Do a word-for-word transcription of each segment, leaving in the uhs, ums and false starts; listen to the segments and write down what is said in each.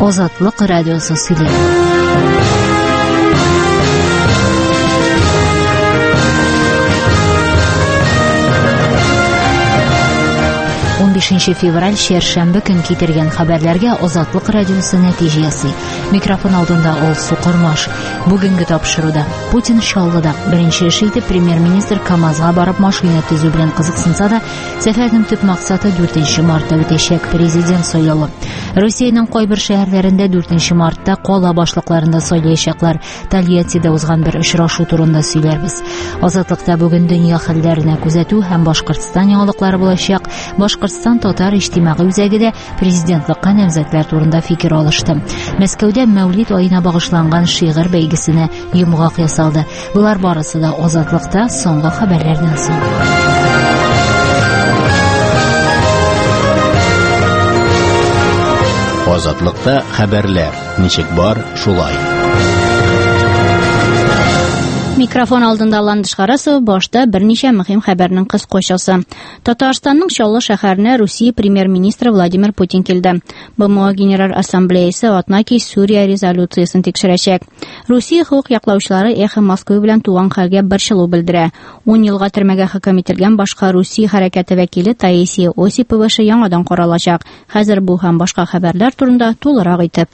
Азатлык радиосы сөйли. он бишенче февраль шәршәмбе көн китергән хәбәрләргә Азатлык радиосы нәтиҗә ясый. Микрофон алдында ул Сукырмаш. Бүгенге тапшыруда Путин Чаллыда беренче эш итеп премьер-министр КамАЗга барып машина төзү белән кызыксынса да, сәфәрнең төп максаты дүртенче мартта үтәчәк президент сайлауы. Русиянең кайбер шәһәрләрендә дүртенче мартта кала башлыкларында сайлаячаклар. Тольяттида узган бер очрашу турында сөйләрбез. Азатлыкта бүген дөнья хәлләренә күзәтү һәм Башкортстан яңалыклары булачак. Башкортстан татар иҗтимагый үзәгедә президентлыкка намзәтләр турында фикер алышты. Мәскәүдә Мәүлид аена багышланган шигырь бәйгесенә йомгак ясалды. Булар барысы да Азатлыкта соңгы хәбәрләрдән соң. Азатлыкта хәбәрләр. Ничек бар, шулай. Микрофон алдында Ландыш Карасов, башта берничә мөһим хәбәрнең кыскачасы. Татарстанның Чаллы шәһәренә Русия премьер-министры Владимир Путин килде. БМО Генераль Ассамблеясы Атнаки Сүрия резолюциясын тикшерәчәк. Русия хукук яклаучылары Эхо Москвы белән туган хәлгә борчылу белдерә. ун елга төрмәгә хөкем ителгән башка Русия хәрәкәте вәкиле Таисия Осипова яңадан каралачак. Хәзер бу һәм башка хәбәрләр турында тулырак итеп.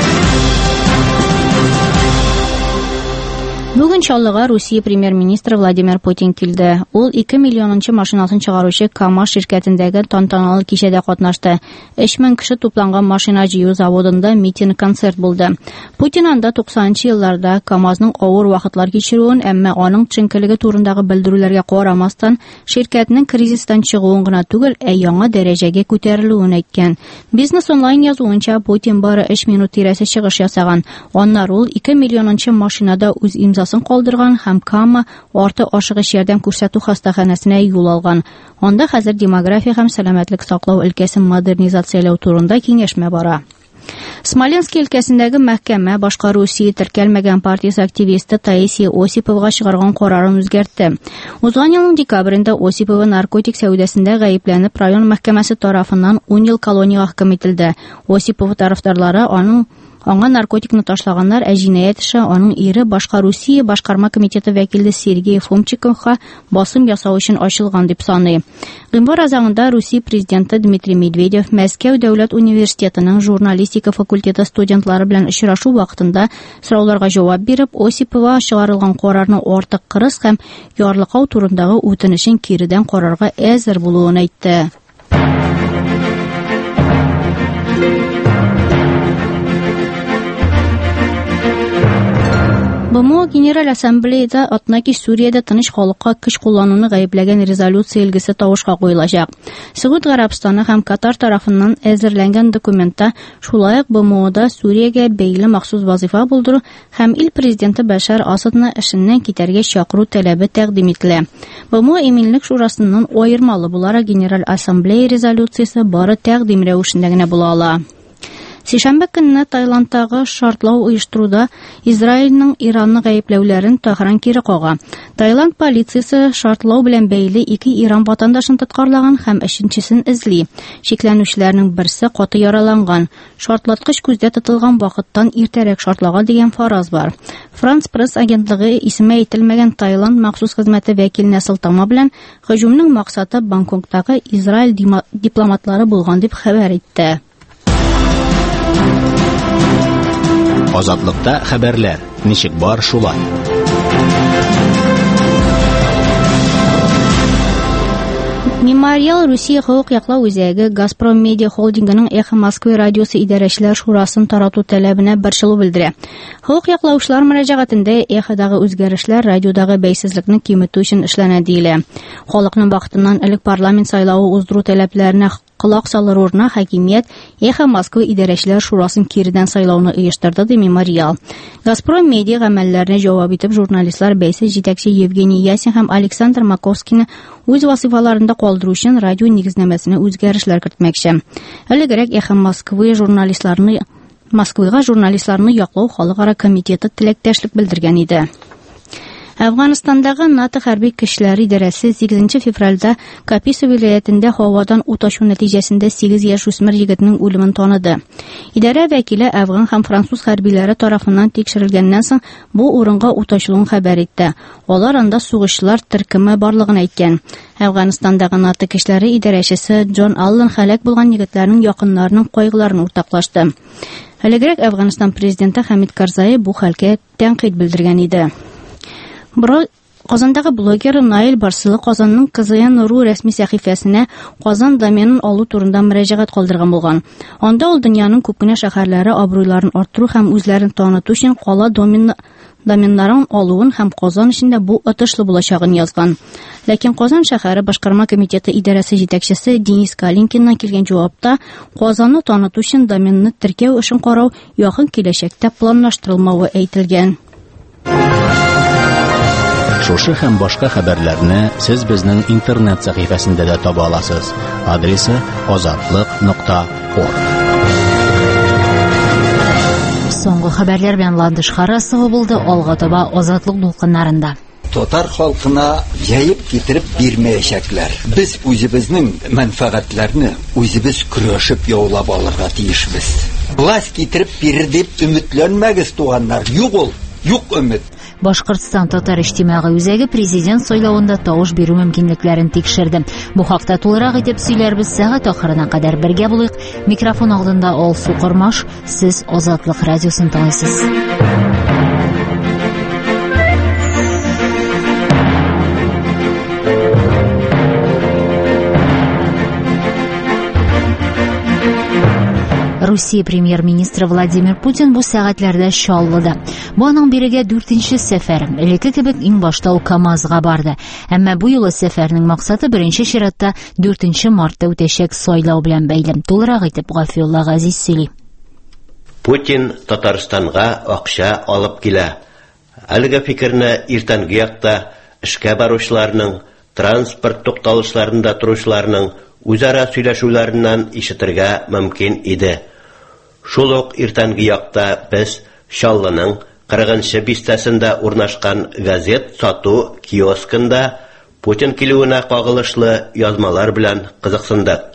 Бүген Чаллыга Русия премьер-министры Владимир Путин килде. Ул ике миллионынчы машинасын чыгаручы КамАЗ ширкәтендәге тантаналы кичәдә катнашты. өч мең кеше тупланган машина җыю заводында митинг-концерт булды. Путин анда туксанынчы елларда КамАЗның авыр вакытлар кичерүен, әмма аның төшенкелеге турындагы белдерүләргә карамастан, ширкәтнең кризистан чыгуын гына түгел, ә яңа дәрәҗәгә күтәрелүен әйткән. Бизнес онлайн язуынча Путин бары өч минут тирәсе чыгыш ясаган. Аннары ул ике миллионынчы машинада үз имзасын калдырган һәм Кама арты ашыгыч ярдәм күрсәтү хастаханәсенә юл алган. Анда хәзер демография һәм сәламәтлек саклау өлкәсен модернизацияләү турында киңәшмә бара. Смоленск өлкәсендәге мәхкәмә башка Русия теркәлмәгән партиясе активисты Таисия Осиповага чыгарган карарын үзгәртте. Узган елның декабрендә Осипова наркотик сәүдәсендә гаепләнеп район мәхкәмәсе тарафыннан ун ел колониягә хөкем ителде. Осипов тарафдарлары аның Аңа наркотикны ташлаганнар, ә җинаять эше аның ире башка Русия башкарма комитеты вәкиле Сергей Фомчиковка басым ясау өчен ачылган дип саный. Гыйнвар азагында Русия президенты Дмитрий Медведев Мәскәү дәүләт университетының журналистика факультеты студентлары белән очрашу вакытында сорауларга җавап биреп, Осипова чыгарылган карарны артык кырыс һәм ярлыкау турындагы үтенечен киридән карарга әзер булуын әйтте. БМО Генераль Ассамблеяда Атнаки Сүриядә тыныч халыкка көч куллануны гаепләгән резолюция илгесе тавышка куелачак. Сәгүд Гарәбстаны һәм Катар тарафыннан әзерләнгән документта шулай ук БМОда Сүриягә бәйле махсус вазифа булдыру һәм ил президенты Башар Асадны эшеннән китәргә чакыру таләбе тәкъдим ителә. БМО Иминлек шурасының аермалы буларак Генераль Ассамблея резолюциясе бары тәкъдим рәвешендә генә була ала. Сишәмбе көнне Таиландтагы шартлау оештыруда Израильнең Иранны гаепләүләрен Тәһран кире кага. Таиланд полициясе шартлау белән бәйле ике Иран ватандашын тоткарлаган һәм өченчесен эзли. Шикләнүчеләрнең берсе каты яраланган. Шартлаткыч күздә тотылган вакыттан иртәрәк шартлага дигән фараз бар. Франс пресс агентлыгы исеме әйтелмәгән Таиланд махсус хезмәте вәкиленә сылтама белән һөҗүмнең максаты Бангкоктагы Израиль дипломатлары булган дип хәбәр итте. Азатлыкта хәбәрләр. Ничек бар, шулай. Мемориал Русия хокук яклау үзәге Газпром Медиа холдингының Эхо Москвы радиосы идарәчеләр шурасын тарату таләбенә борчылу белдерә. Хокук яклаучылар мөрәҗәгатендә Эходагы үзгәрешләр радиодагы бәйсезлекне киметү өчен эшләнә диелә. Халыкның вакытыннан элек парламент сайлавы уздыру таләпләренә кылак салыр урынына хакимият Эхо Москвы идарәчеләр шурасын киридән сайлауны оештырды ди Мемориал. Газпром Медиа гамәлләренә җавап итеп журналистлар бәйсез җитәкче Евгений Ясин һәм Александр Маковскийны үз вазифаларында калдыру өчен радио нигезнәмәсенә үзгәрешләр кертмәкче. Элегрәк Эхо Москвы журналистларны Москвага журналистларны яклау халыкара комитеты теләктәшлек белдергән иде. Әфганстандагы НАТО хәрби көчләре идарәсе сигезенче февральдә Каписа вилаятендә һавадан ут ачу нәтиҗәсендә сигез яшь үсмер егетнең үлемен таныды. Идарә вәкиле әфган һәм француз хәрбиләре тарафыннан тикшерелгәннән соң бу урынга ут ачылуын хәбәр итте. Алар анда сугышчылар төркеме барлыгын әйткән. Әфганстандагы НАТО көчләре идарәчесе Джон Аллен һәлак булган егетләрнең якыннарының кайгыларын уртаклашты. Элегрәк Әфганстан президенты Хамид Карзай бу хәлгә тәнкыйть белдергән иде. Бро Казандагы блогер Наил Барсылы Казанның КЗН.ру рәсми сәхифәсенә Казан доменын алу турында мөрәҗәгать калдырган булган. Анда ул дөньяның күпкенә шәһәрләре абруйларын арттыру һәм үзләрен таныту өчен кала домен доменнарын алуын һәм Казан өчен дә бу отышлы булачагын язган. Ләкин Казан шәһәре башкарма комитеты идарәсе җитәкчесе Денис Калинкиннан килгән җавапта Казанны таныту өчен доменны теркәү эшен карау якын киләчәктә планлаштырылмавы әйтелгән. Шушы һәм башка хәбәрләрне сез безнең интернет сәхифәсендә дә таба аласыз. Адресы азатлык нокта орг. Соңгы хәбәрләр белән Ландыш Харасова булды. Алга таба Азатлык дулкыннарында. Татар халкына җәеп китереп бирмәячәкләр. Без үзебезнең мәнфәгатьләрне үзебез көрәшеп яулап алырга тиешбез. Власть китереп бирер дип өметләнмәгез, туганнар. Юк ул, юк өмет. Башкортстан татар иҗтимагый үзәге президент сайлавында тавыш бирү мөмкинлекләрен тикшерде. Бу хакта тулырак итеп сөйләрбез сәгать ахырына кадәр бергә булыйк. Микрофон алдында Алсу Кормаш, сез Азатлык радиосын тыңлыйсыз. Русия премьер-министры Владимир Путин бу сәгатьләрдә Чаллыда. Бу аның бирегә дүртенче сәфәр. Элекке кебек иң башта ул КамАЗга барды. Әмма бу юлы сәфәрнең максаты беренче чиратта дүртенче мартта үтәчәк сайлау белән бәйле. Тулырак итеп Гафиулла Газиз сөйли. Путин Татарстанга акча алып килә. Әлеге фикерне иртәнге якта эшкә баручыларның, транспорт тукталышларында торучыларның үзара сөйләшүләреннән ишетергә мөмкин иде. Шул ук иртәнге якта без Чаллының кырыгынчы бистәсендә урнашкан газет сату киоскында Путин килүенә кагылышлы язмалар белән кызыксындык.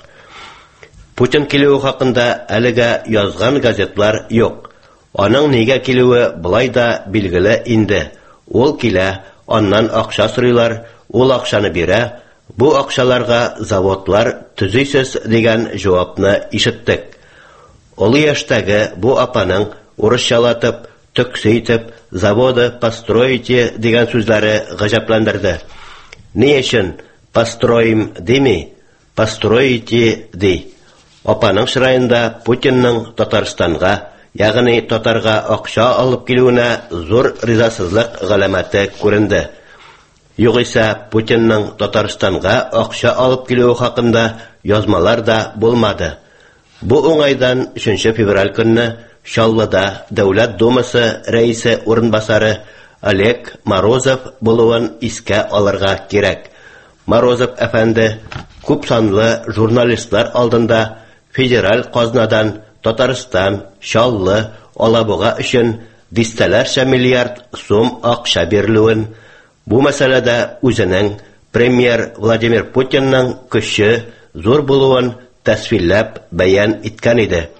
Путин килүе хакында әлегә язган газетлар юк. Аның нигә килүе былай да билгеле инде. Ул килә, аннан акча сорыйлар, ул акчаны бирә. Бу акчаларга заводлар төзисез дигән җавапны ишеттек. Олы яшьтәге бу апаның урысчалатып, төксейтеп, заводы построите дигән сүзләре гаҗәпләндерде. Ни өчен построим дими, построите ди. Апаның чыраенда Путинның Татарстанга, ягъни татарга акча алып килүенә зур ризасызлык галәмәте күренде. Югыйсә Путинның Татарстанга акча алып килүе хакында язмалар да булмады. Бу уңайдан өченче февраль көнне Чаллыда Дәүләт Думасы рәисе урынбасары Олег Морозов булуын искә алырга кирәк. Морозов әфәнде күп санлы журналистлар алдында федераль казнадан Татарстан, Чаллы, Алабуга өчен дистәләрчә миллиард сум акча бирелүен, бу мәсьәләдә үзенең премьер Владимир Путинның көче зур булуын тәсвирләп бәян иткән иде.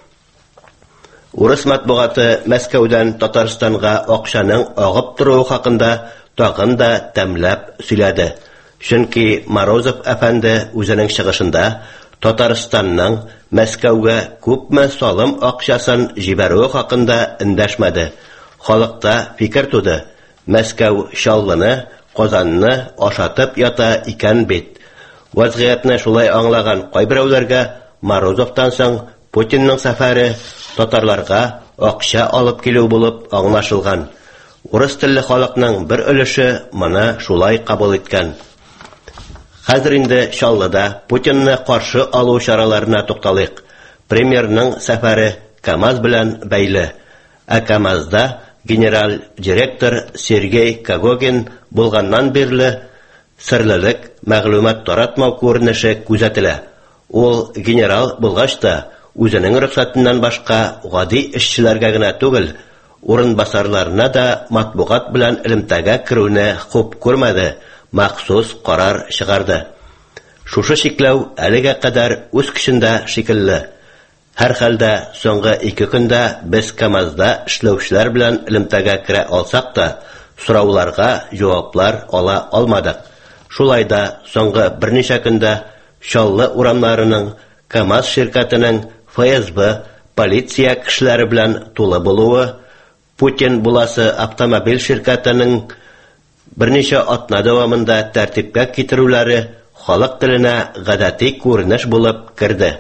Урыс матбугаты Мәскәүдән Татарстанга акчаның агып тору хакында тагын да тәмләп сөйләде. Чөнки Морозов әфәнде үзенең чыгышында Татарстанның Мәскәүгә күпме салым акчасын җибәрү хакында эндәшмәде. Халыкта фикер туды. Мәскәү Чаллыны, Казанны ашатып ята икән бит. Вазгыятны шулай аңлаган кайберәүләргә Морозовтан соң Путинның сәфәре татарларга акча алып килү булып аңлашылган. Урыс телле халыкның бер өлеше моны шулай кабул иткән. Хәзер инде Чаллыда Путинны каршы алу чараларына тукталыйк. Премьерның сәфәре КамАЗ белән бәйле. Ә КамАЗда генераль директор Сергей Кагогин булганнан бирле серлелек, мәгълүмат таратмау күренеше күзәтелә. Ул генерал булгач та үзенең рөхсәтеннән башка гади эшчеләргә генә түгел, урынбасарларына да матбугат белән элемтәгә керүне хуп күрмәде, махсус карар чыгарды. Шушы шикләү әлегә кадәр үз көчендә шикелле. Һәр хәлдә соңгы ике көндә без КамАЗда эшләүчеләр белән элемтәгә керә алсак та, сорауларга җаваплар ала алмадык. Шулай да соңгы берничә көндә Чаллы урамнарының, КамАЗ ширкәтенең, ФСБ, полиция кешеләре белән тулы булуы, Путин буласы автомобиль ширкәтенең берничә атна дәвамында тәртипкә китерүләре халык теленә гадәти күренеш булып керде.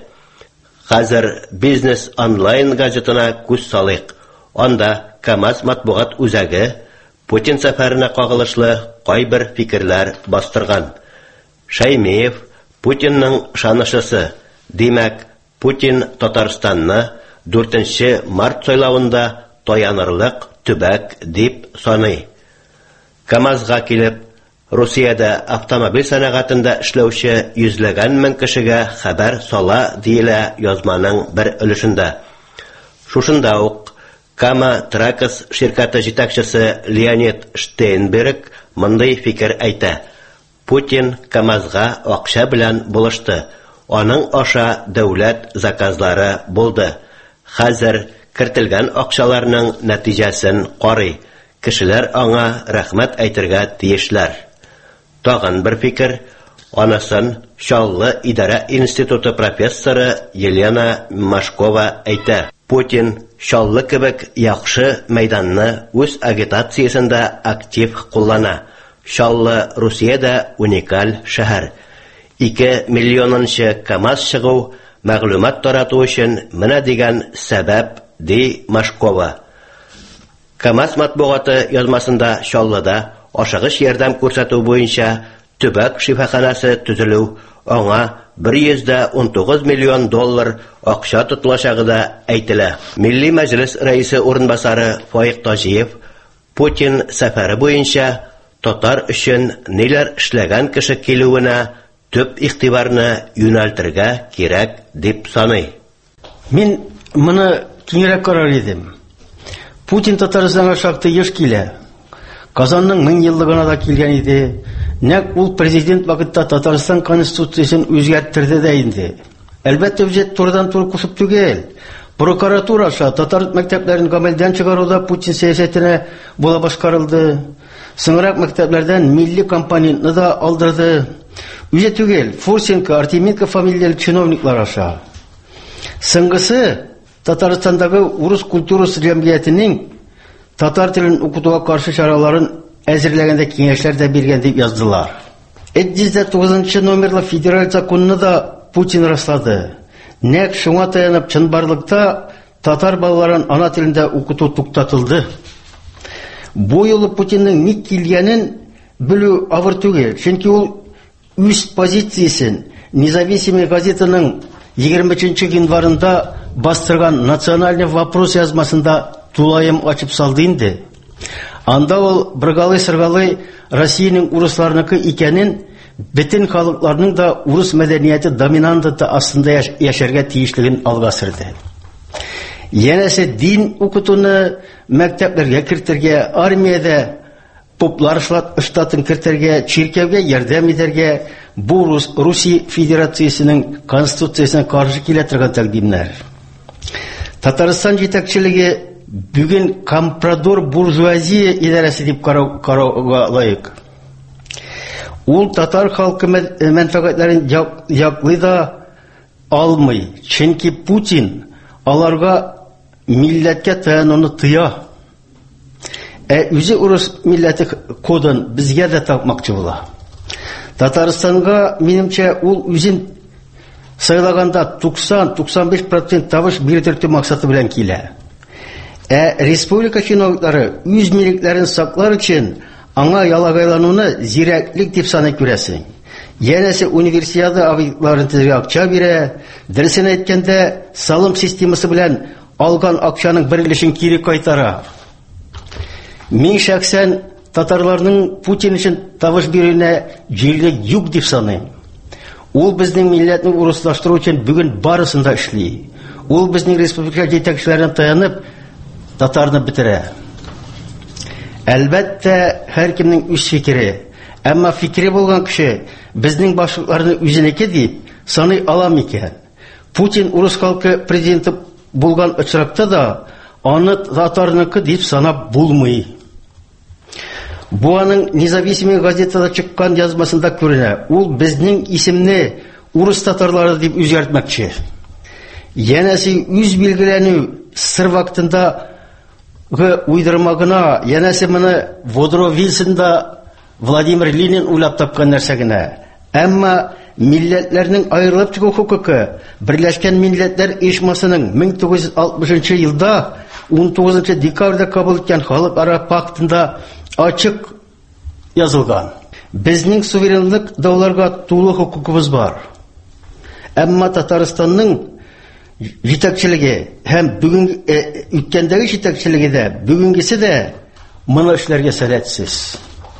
Хәзер Бизнес онлайн газетына күз салыйк. Анда КамАЗ матбугат үзәге Путин сәфәренә кагылышлы кайбер фикерләр бастырган. Шәймиев, Путинның шанышысы, димәк, Путин Татарстанны дүртенче март сайлауында таянырлык төбәк дип саный. КамАЗга килеп, Русиядә автомобиль сәнәгатендә эшләүче йөзләгән мең кешегә хәбәр сала диелә язманың бер өлешендә. Шушында ук Кама Тракс ширкәте җитәкчесе Леонид Штейнберг мондый фикер әйтә. Путин КамАЗга акча белән булышты. Аның аша дәүләт заказлары булды. Хәзер кертелгән акчаларның нәтиҗәсен карый. Кешеләр аңа рәхмәт әйтергә тиешләр. Тагын бер фикер, анысын Чаллы идарә институты профессоры Елена Машкова әйтә. Путин Чаллы кебек яхшы мәйданны үз агитациясендә актив куллана. Чаллы Русиядә уникаль шәһәр. ике миллионынчы КамАЗ чыгу мәгълүмат тарату өчен менә дигән сәбәп, ди Машкова. КамАЗ матбугаты язмасында Чаллыда ашыгыч ярдәм күрсәтү буенча төбәк шифаханасы төзелү, аңа бер йөз ун тугыз миллион доллар акча тотылачагы да әйтелә. Милли мәҗлес рәисе урынбасары Фаик Таҗиев Путин сәфәре буенча татар өчен ниләр эшләгән кеше килүенә төп игътибарны юнәлтергә кирәк дип саный. Мин моны киңрәк карар идем. Путин Татарстанга шактый еш килә. Казанның мең еллыгына да килгән иде. Нәк ул президент вакытта Татарстан конституциясын үзгәрттерде дә инде. Әлбәттә, бюджет турыдан туры кушып түгел. Прокуратура аша татар мәктәпләрен гамәлдән чыгаруда Путин сәясәтенә була башкарылды. Соңрак мәктәпләрдән милли компонентны да алдырды. Үзе түгел, Фурсенко, Артеменко фамилияле чиновниклар аша. Соңгысы Татарстандагы урыс культурасы җәмгыятенең татар телен укытуга каршы чараларын әзерләгәндә киңәшләр дә биргән дип яздылар. йөз тугызынчы номерлы федераль законны да Путин раслады. Нәк шуңа таянып чынбарлыкта татар балаларын ана телендә укыту туктатылды. Бу юлы Путинның ник килгәнен белү авыр түгел, чөнки ул үз позициясен Независимый газетаның егерменче январында бастырган национальный вопрос язмасында тулаем ачып салды инде. Анда ул быргалы-сыргалы Россиянең урысларныкы икәнен, бөтен халыкларның да урыс мәдәнияте доминанты астында яшәргә тиешлеген алга сөрде. Янәсе дин укытуны мәктәпләргә кертергә, армиядә поплар штатын кертергә, чиркәүгә ярдәм итәргә бу Русия Федерациясенең конституциясенә каршы килә торган тәкъдимнәр. Татарстан җитәкчелеге бүген компрадор буржуазия идарәсе дип карауга лаек. Ул татар халкы мәнфәгатьләрен яклый да алмый, чөнки Путин аларга милләткә таянуны тыя. Ә үзе урыс милләте кодын безгә дә тапмакчы була. Татарстанга, минемчә, ул үзен сайлаганда туксан-туксан биш процент табыш биртертү максаты белән килә. Ә республика чиновниклары үз милекләрен саклар өчен аңа ялагайлануны зирәклек дип саный күрәсең. Янәсе универсиада объектларын төзергә акча бирә, дөресен әйткәндә, салым системасы белән алган акчаның бер өлешен кире кайтара. Мин шәхсән татарларның Путин өчен табыш бирүенә җирлек юк дип саныйм. Ул безнең милләтне урыслаштыру өчен бүген барысын да эшли. Ул безнең республика җитәкчеләренә таянып, татарны бетерә. Әлбәттә, һәркемнең үз фикере. Әмма фикере булган кеше безнең башлыкларны үзенеке дип саный ала микән? Путин урыс халкы президенты булган очракта да аны татарныкы дип санап булмый. Бу аның независимый газетада чыккан язмасында күренә. Ул безнең исемне урыс татарлары дип үзгәртмәкче. Янәсе үз билгеләнү сыр вакытында уйдырмагына, янәсе моны Вудро Вильсон да Владимир Ленин уйлап тапкан нәрсә генә. Әмма милләтләрнең аерылып чыгу хукукы Берләшкән Милләтләр Оешмасының мең тугыз йөз алтмышынчы елда он тугызынчы декабрьдә кабул иткән Халыкара пактында ачык язылган. Безнең суверенлык дауларга тулы хукукыбыз бар. Әмма Татарстанның җитәкчелеге һәм бүген үткәндәге җитәкчелеге дә, бүгенгесе дә моны эшләргә сәләтсез.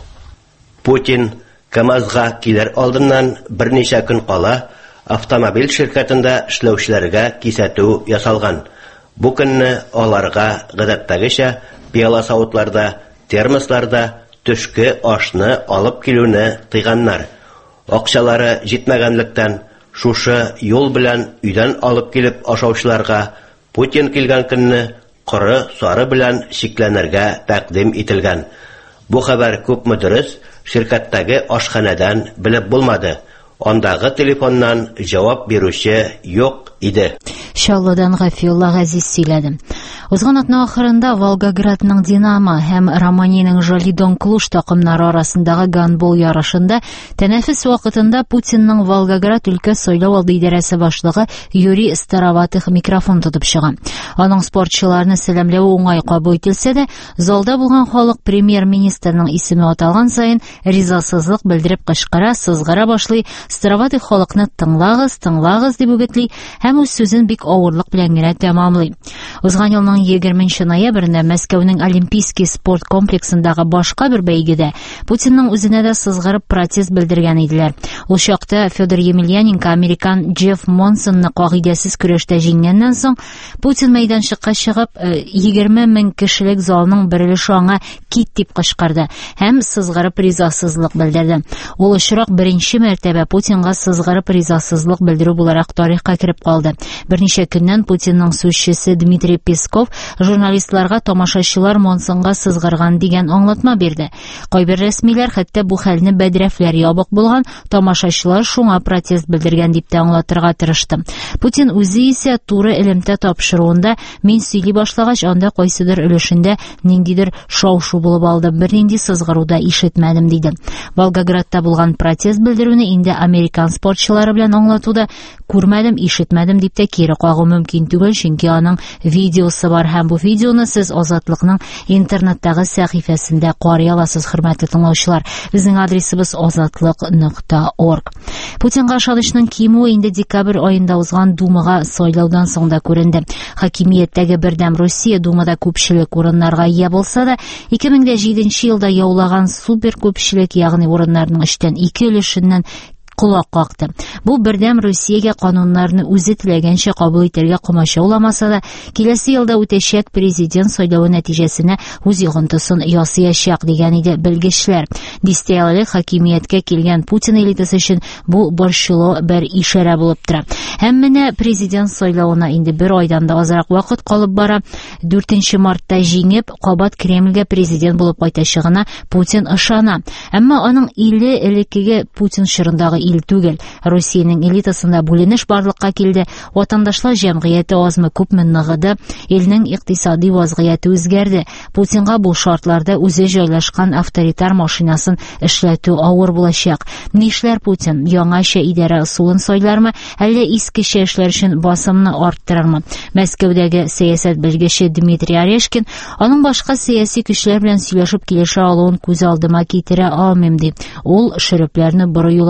Путин КамАЗга килер алдыннан берничә көн кала автомобиль ширкәтендә эшләүчеләргә кисәтү ясалган. Бу көнне аларга гадәттәгечә пиала савытларда, термосларда төшке ашны алып килүне тыйганнар. Акчалары җитмәгәнлектән шушы юл белән өйдән алып килеп ашаучыларга Путин килгән көнне коры сары белән шикләнергә тәкъдим ителгән. Бу хәбәр күпме дөрес, ширкәттәге ашханәдән белеп булмады. Андагы телефоннан җавап бирүче юк иде. Шалладан Гафиулла Газиз сөйләде. Узган атна ахырында Волгоградның Динамо һәм Романиянең Жолидон Клуж такымнары арасындагы гандбол ярышында тәнәфес вакытында Путинның Волгоград өлкә сайлау алды идарәсе башлыгы Юрий Староватых микрофон тотып чыга. Аның спортчыларны сәламләүе уңай кабул ителсә дә, залда булган халык премьер-министрның исеме аталган саен ризасызлык белдереп кычкыра, сызгыра башлый. Староватых халыкны тыңлагыз, тыңлагыз дип үгетли һәм үз сүзен бик авырлык белән генә тәмамлый. Узган елның егерменче ноябрендә Мәскәүнең Олимпийский спорт комплексындагы башка бер бәйгедә Путинның үзенә дә сызгырып протест белдергән иделәр. Ул чакта Федор Емельяненко американ Джефф Монсонны кагыйдәсез көрәштә җиңгәннән соң Путин мәйданчыкка чыгып егерме мең кешелек залның берилеше аңа кит дип кычкырды һәм сызгырып ризасызлык белдерде. Ул очрак беренче мәртәбә Путинга сызгырып ризасызлык белдерү буларак тарихка кереп калды. Берничә көннән Путинның сүзчесе Дмитрий Песков журналистларга тамашачылар Монсонга сызгырган дигән аңлатма бирде. Кайбер рәсмиләр хәтта бу хәлне бәдрәфләр ябык булган, тамашачылар шуңа протест белдергән дип тә аңлатырга тырышты. Путин үзе исә туры элемтә тапшыруында мин сөйли башлагач анда кайсыдыр өлешендә ниндидер шау-шу булып алды, бернинди сызгыруда ишетмәдем диде. Волгоградта булган протест белдерүне инде американ спортчылары белән аңлатуда күрмәдем, ишетмәдем дип тә кире кагу мөмкин түгел, чөнки аның видеосы бар һәм бу видеоны сез Азатлыкның интернеттагы сәхифәсендә карый аласыз, хөрмәтле тыңлаучылар. Безнең адресыбыз азатлык нокта орг. Путинга ышанычның кимүе инде декабрь аенда узган Думага сайлаудан соң да күренде. Хакимияттәге бердәм Россия Думада күпчелек урыннарга ия булса да, ике мең җиденче елда яулаган супер күпчелек, ягъни урыннарның өчтән ике өлешеннән кулак какты. Бу бердәм Россиягә кануннарны үзе теләгәнчә кабул итәргә комача уламаса да, киләсе елда үтәчәк президент сайлауы нәтиҗәсенә үз йогынтысын ясыячак дигән иде белгечләр. Дистәялек хакимияткә килгән Путин элитасы өчен бу борчылу бер ишарә булып тора. Һәм менә президент сайлауына инде бер айдан да азрак вакыт калып бара. дүртенче мартта җиңеп, кабат Кремльгә президент булып кайтачагына Путин ышана. Әмма аның иле элеккеге Путин шырындагы ил түгел. Россиянең элитасында бүленеш барлыкка килде. Ватандашлар җәмгыяте азмы күпме ныгыды, илнең икътисади вазгыяте үзгәрде. Путинга бу шартларда үзе җайлашкан авторитар машинасын эшләтү авыр булачак. Нишләр Путин? Яңача идарә усулын сайлармы, әллә искечә эшләр өчен басымны арттырырмы? Мәскәүдәге сәясәт белгече Дмитрий Орешкин аның башка сәяси көчләр белән сөйләшеп килешә алуын күз алдыма китерә алмыйм ди. Ул шөрөпләрне боры юлын сайлар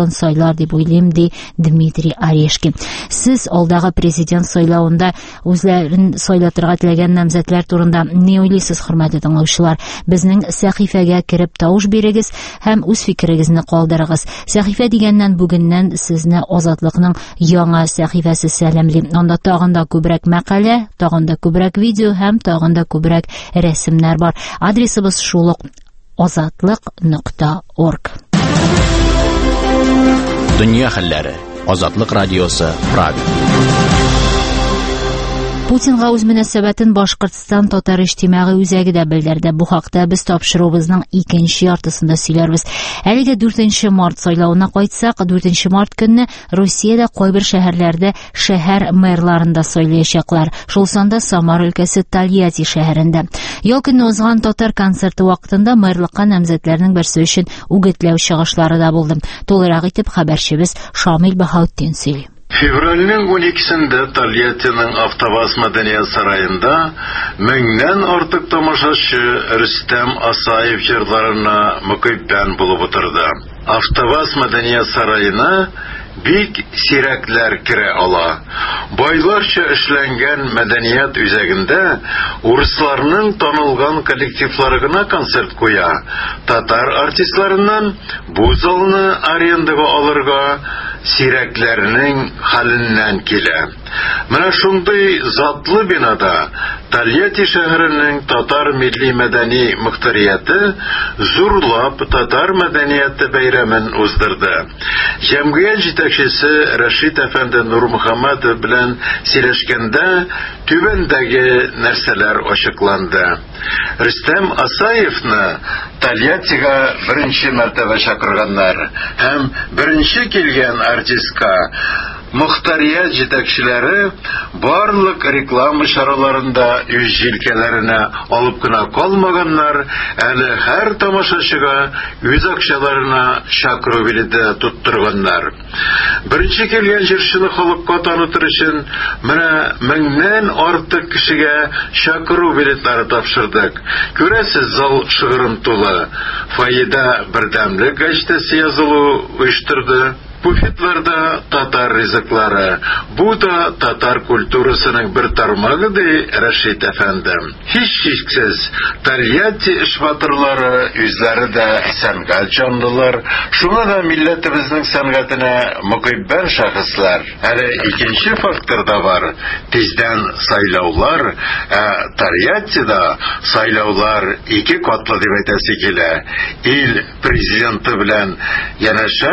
булырлар дип уйлыйм, ди Дмитрий Орешкин. Сез алдагы президент сайлауында үзләрен сайлатырга теләгән намзәтләр турында ни уйлыйсыз, хөрмәтле тыңлаучылар? Безнең сәхифәгә кереп тавыш бирегез һәм үз фикерегезне калдырыгыз. Сәхифә дигәннән бүгеннән сезне Азатлыкның яңа сәхифәсе сәламли. Анда тагын да күбрәк мәкалә, тагын да күбрәк видео һәм тагын да күбрәк рәсемнәр бар. Адресыбыз шул ук азатлык нокта орг. Дөнья хәлләре. Азатлык радиосы Прага. Путинга үз мөнәсәбәтен Башкортстан татар иҗтимагый үзәге дә белдерде. Бу хакта без тапшырубызның икенче яртысында сөйләрбез. Әлегә дүртенче март сайлауына кайтсак, дүртенче март көнне Русиядә кайбер шәһәрләрдә шәһәр мэрларында сайлаячаклар. Шул санда Самар өлкәсе Тольятти шәһәрендә. Ел көнне узган татар концерты вакытында мэрлыкка намзәтләрнең берсе өчен үгетләү чыгышлары да булды. Толырак итеп хәбәрчебез Шамил Баһаутдин сөйли. Февральнең уникесендә Тольяттиның Автоваз мәдәният сараенда меңнән артык тамашачы Рөстәм Асаев җырларына мөкиббән булып утырды. Автоваз мәдәният сараена бик сирәкләр керә ала. Байларча эшләнгән мәдәният үзәгендә урысларның танылган коллективлары гына концерт куя. Татар артистларыннан бу залны арендага алырга сирәкләрнең хәленнән килә. Менә шундый затлы бинада Тольятти шәһәренең татар милли мәдәни мөхтәрияте зурлап татар мәдәнияте бәйрәмен уздырды. Җәмгыять җитәкчесе Рәшит әфәнде Нурмөхәммәтов белән сөйләшкәндә түбәндәге нәрсәләр ачыкланды. Рөстәм Асаевны Тольяттига беренче мәртәбә чакырганнар һәм беренче килгән артистка мөхтәрият җитәкчеләре барлык реклама чараларында үз җилкәләренә алып кына калмаганнар, әле һәр тамашачыга үз акчаларына чакыру билеты тоттырганнар. Беренче килгән җырчыны халыкка танытыр өчен менә меңнән артык кешегә чакыру билетлары тапшырдык. Күрәсез, зал шыгрым тулы. Фаида бердәмлек гәҗитәсе язылу оештырды. Буфетларда татар ризыклары. Бу да татар культурасының бер тармагы, ди Рәшит әфәнде. Һичшиксез, Тольятти эшбатырлары үзләре дә сәнгать җанлылар. Шуңа да милләтебезнең сәнгатенә мөкиббән шәхесләр. Әле икенче фактор да бар. Тиздән сайлаулар, ә Тольяттида сайлаулар ике катлы дип әйтәсе килә. Ил президенты белән янәшә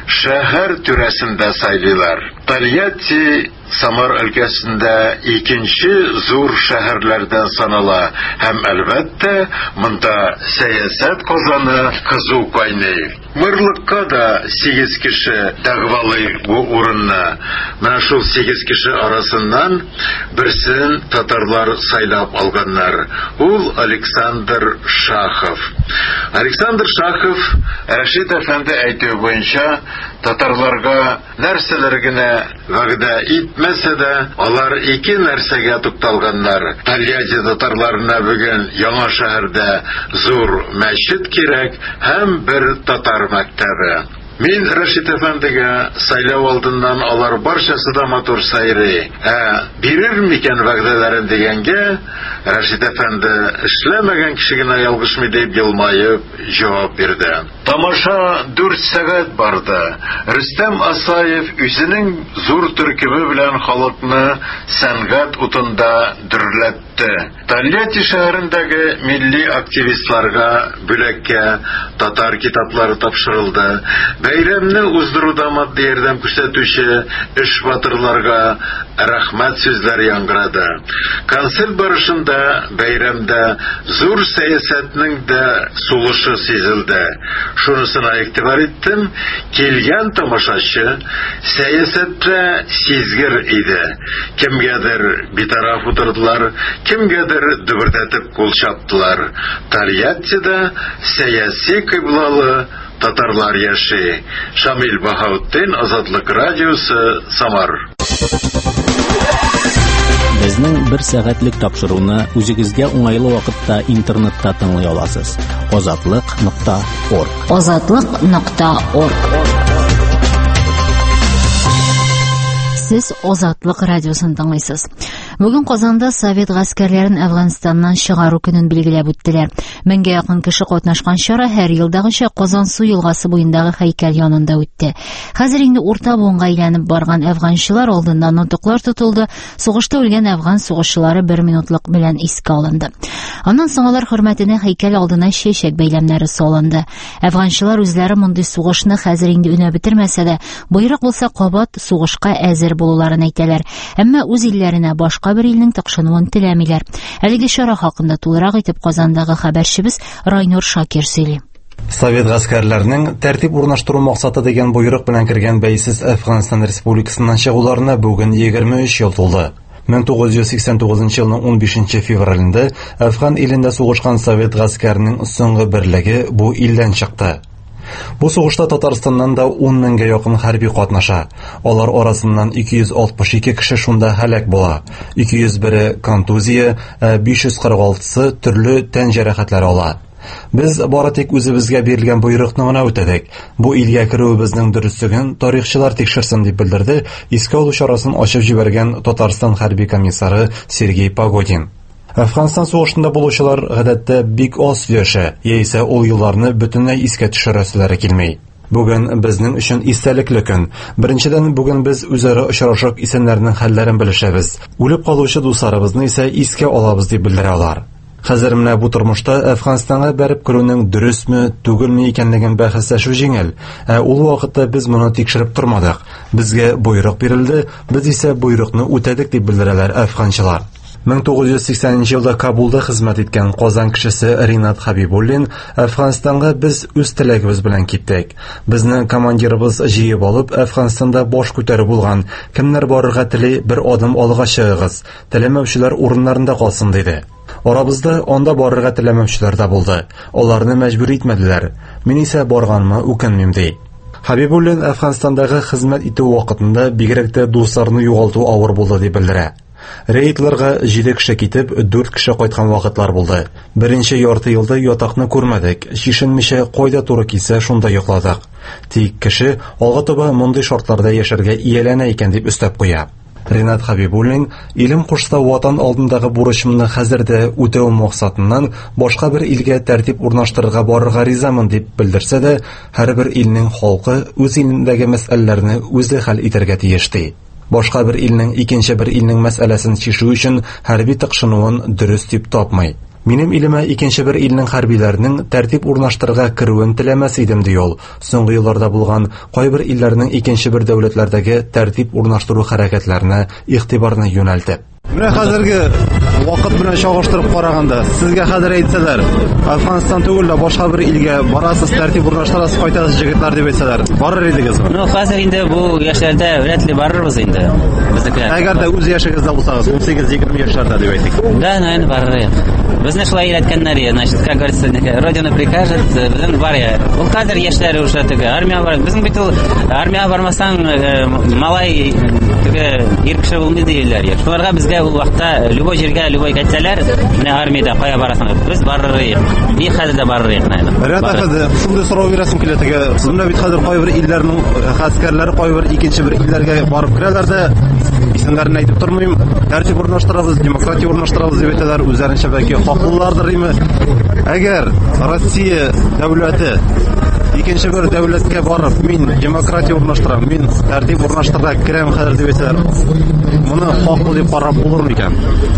шәһәр түрәсендә сайлыйлар. Тольятти Самар өлкәсендә икенче зур шәһәрләрдән санала һәм әлбәттә монда сәясәт казаны кызу кайный. Мырлыкка да сигез кеше тәгъвалый бу урынны. Менә шул сигез кеше арасыннан берсен татарлар сайлап алганнар. Ул Александр Шахов. Александр Шахов Рәшит әфәнде әйтү буенча татарларга нәрсәләр генә вәгъдә итмәсә дә, алар ике нәрсәгә тукталганнар. Тольятти татарларына бүген яңа шәһәрдә зур мәчет кирәк һәм бер татар мәктәбе. Мин Рәшит әфәндегә сайлау алдыннан алар барчасы да матур сайрый. Ә бирер микән вәгъдәләрен дигәнгә, Рәшит әфәнде эшләмәгән кеше генә ялгышмый дип елмаеп җавап бирде. Тамаша дүрт сәгать барды. Рөстәм Асаев үзенең зур төркеме белән халыкны сәнгать утында дөрләтте. Тольятти шәһәрендәге милли активистларга бүләккә татар китаплары тапшырылды. Бәйрәмне уздыруда матди ярдәм күрсәтүче эшбатырларга рәхмәт сүзләре яңгырады. Концерт барышында бәйрәмдә зур сәясәтнең дә сулышы сизелде. Шунысына игътибар иттем, килгән тамашачы сәясәттә сизгер иде. Кемгәдер битараф утырдылар, кемгәдер дөбердәтеп кул чаптылар. Тольяттида сәяси кыйблалы татарлар яши. Шамил Баһаутдин, Азатлык радиосы, Самар. Безнең бер сәгатьлек тапшыруны үзегезгә уңайлы вакытта интернетта тыңлый аласыз. азатлык нокта орг. азатлык нокта орг. Сез Азатлык радиосын тыңлыйсыз. Бүген Казанда Совет гаскәрләрен Әфганстаннан чыгару көнен билгеләп үттеләр. Меңгә якын кеше катнашкан чара һәр елдагыча Казан су елгасы буендагы һәйкәл янында үтте. Хәзер инде урта буынга әйләнеп барган әфганчылар алдында нотуклар тотылды. Сугышта үлгән әфган сугышчылары бер минутлык белән искә алынды. Аннан соң алар хөрмәтенә һәйкәл алдына чәчәк бәйләмнәре салынды. Әфганчылар үзләре мондый сугышны хәзер инде үнә бетермәсә дә, буйрак булса кабат сугышка әзер булуларын әйтәләр. Әмма үз илләренә башка бер илнең тыкшынуын теләмиләр. Әлеге чара хакында тулырак итеп Казандагы хәбәрчебез Райнур Шакир сөйли. Совет гаскәрләренең тәртип урнаштыру максаты дигән буйрык белән кергән бәйсез Әфганстан Республикасыннан чыгуларына бүген егерме өч ел тулды. мең тугыз йөз сиксән тугызынчы елның ун бишенче февралендә Әфган илендә сугышкан совет гаскәренең соңгы берлеге бу илдән чыкты. Бу сугышта Татарстаннан да ун меңгә якын хәрби катнаша. Алар арасыннан ике йөз алтмыш ике кеше шунда һәлак була. ике йөз бире контузия, биш йөз кырык алтысы төрле тән җәрәхәтләре ала. Без бары тик үзебезгә бирелгән буйрыкны гына үтәдек. Бу илгә керүебезнең дөрестлеген тарихчылар тикшерсен дип белдерде искә алу чарасын ачып җибәргән Татарстан хәрби комиссары Сергей Погодин. Әфганстан сугышында булучылар гадәттә бик аз яшә, яисә ул елларны бөтенләй искә төшерәселәре килмәй. Бүген безнең өчен истәлекле көн. Беренчедән, бүген без үзара очрашып исәннәрнең хәлләрен белешәбез. Үлеп калучы дусларыбызны исә искә алабыз дип белдерә алар. Хәзер менә бу тормышта Әфганстанга бәреп керүнең дөресме, түгелме икәнлеген бәхәсләшү җиңел. Ә ул вакытта без моны тикшереп тормадык. Безгә буйрык бирелде, без исә буйрыкны үтәдек дип белдерәләр әфганчылар. мең тугыз йөз сиксәненче елда Кабулда хезмәт иткән Казан кешесе Ринат Хабибуллин Әфганстанга без үз теләгебез белән киттек. Безне командирыбыз җыеп алып, Әфганстанда баш күтәрү булган. Кемнәр барырга тели, бер адым алга чыгыгыз. Теләмәүчеләр урыннарында калсын диде. Арабызда анда барырга теләмәүчеләр дә булды. Аларны мәҗбүр итмәделәр. Мин исә барганмы үкенмим ди. Хабибуллин Әфганстандагы хезмәт итү вакытында бигрәк тә дусларны югалту авыр булды дип белдерә. Рейдларга җиде кеше китеп, дүрт кеше кайткан вакытлар булды. Беренче ярты елда ятакны күрмәдек. Шишенмичә кайда туры килсә, шунда йокладык. Тик кеше алга таба мондый шартларда яшәргә ияләнә икән дип өстәп куя. Ринат Хабибуллин, илем кушса ватан алдындагы бурычымны хәзердә үтәү максатыннан башка бер илгә тәртип урнаштырырга барырга ризамын дип белдерсә дә, һәрбер илнең халкы үз илендәге мәсьәләләрне үзе хәл итәргә тиеш ди. Башка бер илнең икенче бер илнең мәсьәләсен чишү өчен хәрби тыкшынуын дөрес дип тапмый. Минем илемә икенче бер илнең хәрбиләренең тәртип урнаштырырга керүен теләмәс идем ди ул. Соңгы елларда булган кайбер илләрнең икенче бер дәүләтләрдәге тәртип урнаштыру хәрәкәтләренә игътибарны юнәлтеп. Менә хәзерге вакыт белән чагыштырып караганда, сезгә хәзер әйтсәләр, Әфганстан түгел дә башка бер илгә барасыз, тәртип урнаштырасыз, кайтасыз җегетләр дип әйтсәләр, барыр идегезме? Ну, хәзер инде бу яшьләрдә вряд ли барырбыз инде. Безнекеләр. Әгәр дә үз яшегездә булсагыз, ун сигез егерме яшьләрдә дип әйтик. Да, наверное, барырбыз. Безне шулай өйрәткәннәр, значит, как говорится, Родина прикажет, безнең бар я. Ул хәзер яшьләр уже теге армия бар. Безнең бит ул армия бармасаң, малай теге ир кеше булмый диләр. Шуларга безгә ул вакытта любой җиргә, любой кәтсәләр, менә армиядә кая барасың? Без барырбыз. Ни хәзер дә барырбыз, наверное. Рәт хәзер шундый сорау бирәсем килә теге. Сезне бит хәзер кайбер илләрнең гаскәрләре кайбер икенче бер илләргә барып керәләр дә, исемнәрен әйтеп тормыйм. Тәртип урнаштырабыз, демократия урнаштырабыз дип әйтәләр, үзләренчә бәлки хаклылардыр име? Әгәр Россия дәүләте икенче бер дәүләткә барып, мин демократия урнаштырам, мин тәртип урнаштырырга керәм хәзер дип әйтәләр. Моны хаклы дип карап булыр микән?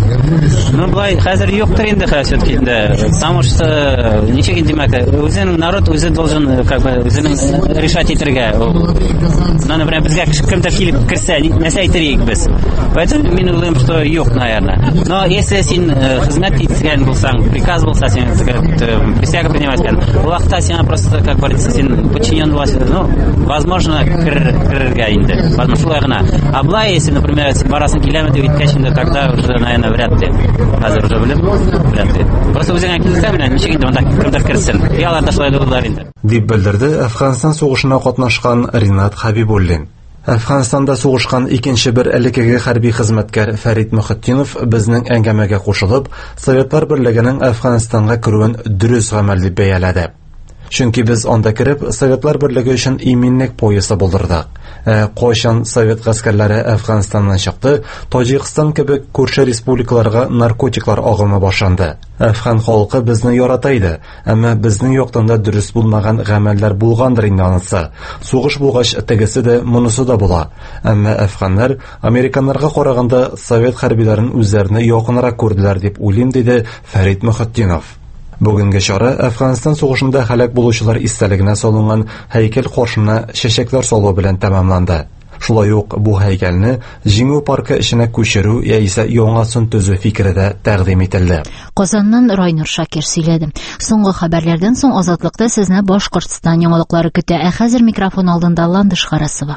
Ну, болай хәзер юктыр инде все-таки инде. Потому что ничек инде димәк, үзенең народ үзе должен как бы үзенең решать итәргә. Ну, например, безгә кемдер килеп керсә, нәрсә әйтергә без. Поэтому мин уйлыйм, что юк, наверное. Но если син хезмәт иткән булсаң, приказ булса, син присяга принимать икән, ул вакытта син просто как говорится, син подчинен власти, ну, возможно, керергә инде. Возможно, шулай гына. А болай, если, например, барасын киләме дип әйткәч инде, тогда уже, наверное, вряд ли. Хәзер уже белем, вряд ли. Просто үзеңә килсә белән, ничек инде монда кемдер керсен. Яларда шулай булдылар инде. Дип белдерде Әфганстан сугышына катнашкан Ринат Хабибуллин. Әфганстанда сугышкан икенче бер элекеге хәрби хезмәткәр Фәрит Мөхәттинов безнең әңгәмәгә кушылып, Советлар берлегенең Әфганстанга керүен дөрес гамәл дип бәяләде. Чөнки без анда кереп, Советлар берлеге өчен иминлек поясы булдырдык. Кайчан Совет гаскәрләре Әфганстаннан чыкты, Таҗикстан кебек күрше республикаларга наркотиклар агымы башланды. Әфган халкы безне ярата иде, әмма безнең яктан да дөрес булмаган гамәлләр булгандыр инде анысы. Сугыш булгач тегесе дә, монысы да була. Әмма әфганнар американнарга караганда Совет хәрбиләрен үзләренә якынрак күрделәр дип уйлыйм, диде Фәрит Мөхәттинов. Бүгенге чара Әфганстан сугышында һәлак булучылар истәлегенә салынган һәйкәл каршына чәчәкләр салу белән тәмамланды. Шулай ук бу һәйкәлне җиңү паркы эченә күчерү яисә яңасын төзү фикере дә тәкъдим ителде. Казаннан Райнур Шакир сөйләде. Соңгы хәбәрләрдән соң Азатлыкта сезне Башкортстан яңалыклары көтә. Ә хәзер микрофон алдында Ландыш Харасова.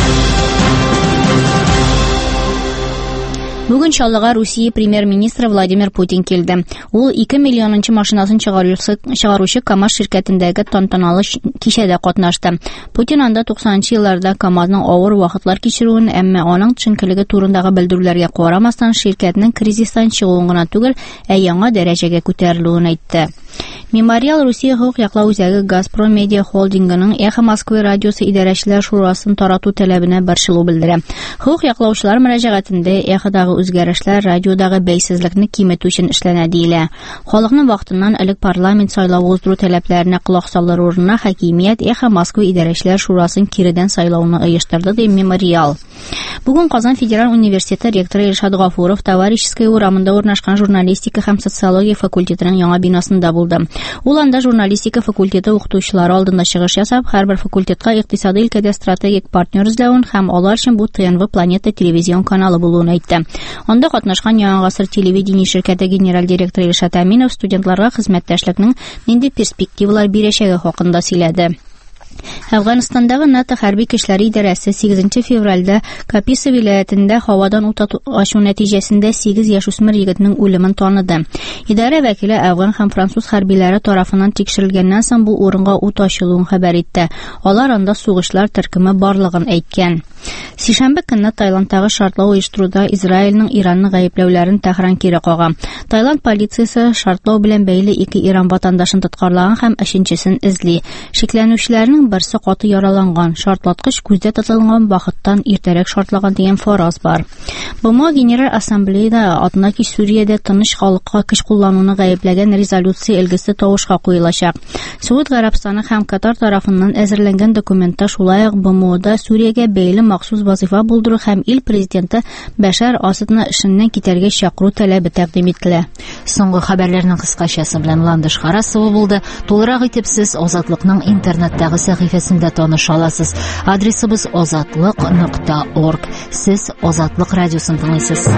Бүген Чаллыга Русия премьер-министры Владимир Путин килде. Ул ике миллионынчы машинасын чыгаручы КАМАЗ ширкәтендәге тантаналы кичәдә катнашты. Путин анда туксанынчы елларда КАМАЗның авыр вакытлар кичерүен, әмма аның төшенкелеге турындагы белдерүләргә карамастан ширкәтнең кризистан чыгуын гына түгел, ә яңа дәрәҗәгә күтәрелүен әйтте. Мемориал Русия хокук яклау үзәге Газпром Медиа холдингының Эхо Москвы радиосы идарәчеләр шурасын тарату таләбенә борчылу белдерә. Хокук яклаучылар мөрәҗәгатендә Эходагы үзгәрешләр радиодагы бәйсезлекне киметү өчен эшләнә диелә. Халыкның вакытыннан элек парламент сайлавы уздыру таләпләренә колак салыр урынына хакимият Эхо Москвы идарәчеләр шурасын киридән сайлауны оештырды, ди Мемориал. Бүген Казан Федераль университеты ректоры Илшат Гафуров Товарищеская урамында урнашкан журналистика һәм социология факультетының яңа бинасында булды. Ул анда журналистика факультеты укытучылары алдында чыгыш ясап, һәрбер факультетка икътисади өлкәдә стратегик партнер эзләвен һәм алар өчен бу ТНВ Планета телевизион каналы булуын әйтте. Анда катнашкан Яңа гасыр телевидение ширкәте генераль директоры Илшат Әминов студентларга хезмәттәшлекнең нинди перспективалар бирәчәге хакында сөйләде. Әфганстандагы НАТО хәрби көчләре идарәсе сигезенче февральдә Каписа вилаятендә һавадан ут ачу нәтиҗәсендә сигез яшүсмер егетнең үлемен таныды. Идарә вәкиле Әфган һәм француз хәрбиләре тарафыннан тикшерелгәннән соң бу урынга ут ачылуын хәбәр итте. Алар анда сугышлар төркеме барлыгын әйткән. Сишәмбе көнне Таиландтагы шартлау оештыруда Израильнең Иранны гаепләүләрен Тәһран кире кага. Таиланд полициясе шартлау белән бәйле ике Иран ватандашын тоткарлаган һәм өченчесен эзли. Шикләнүчеләрнең берсе каты яраланган, шартлаткыч күздә тотылган вакыттан иртәрәк шартлаган дигән фараз бар. БМО Генераль Ассамблеяда атнаки Сүриядә тыныч халыкка көч куллануны гаепләгән резолюция элгесе тавышка куелачак. Сауд Гарәбстаны һәм Катар тарафыннан әзерләнгән документта шулай ук БМОда Сүриягә бәйле махсус вазифа булдыру һәм ил президенты Бәшәр Асадны эшеннән китәргә чакыру таләбе тәкъдим ителә. Соңгы хәбәрләрнең кыскачасы белән Ландыш Харасова булды. Тулырак итеп сез Азатлыкның интернеттагы сәхифәсендә таныша аласыз. Адресыбыз азатлык нокта орг. Сез Азатлык радиосын тыңлыйсыз.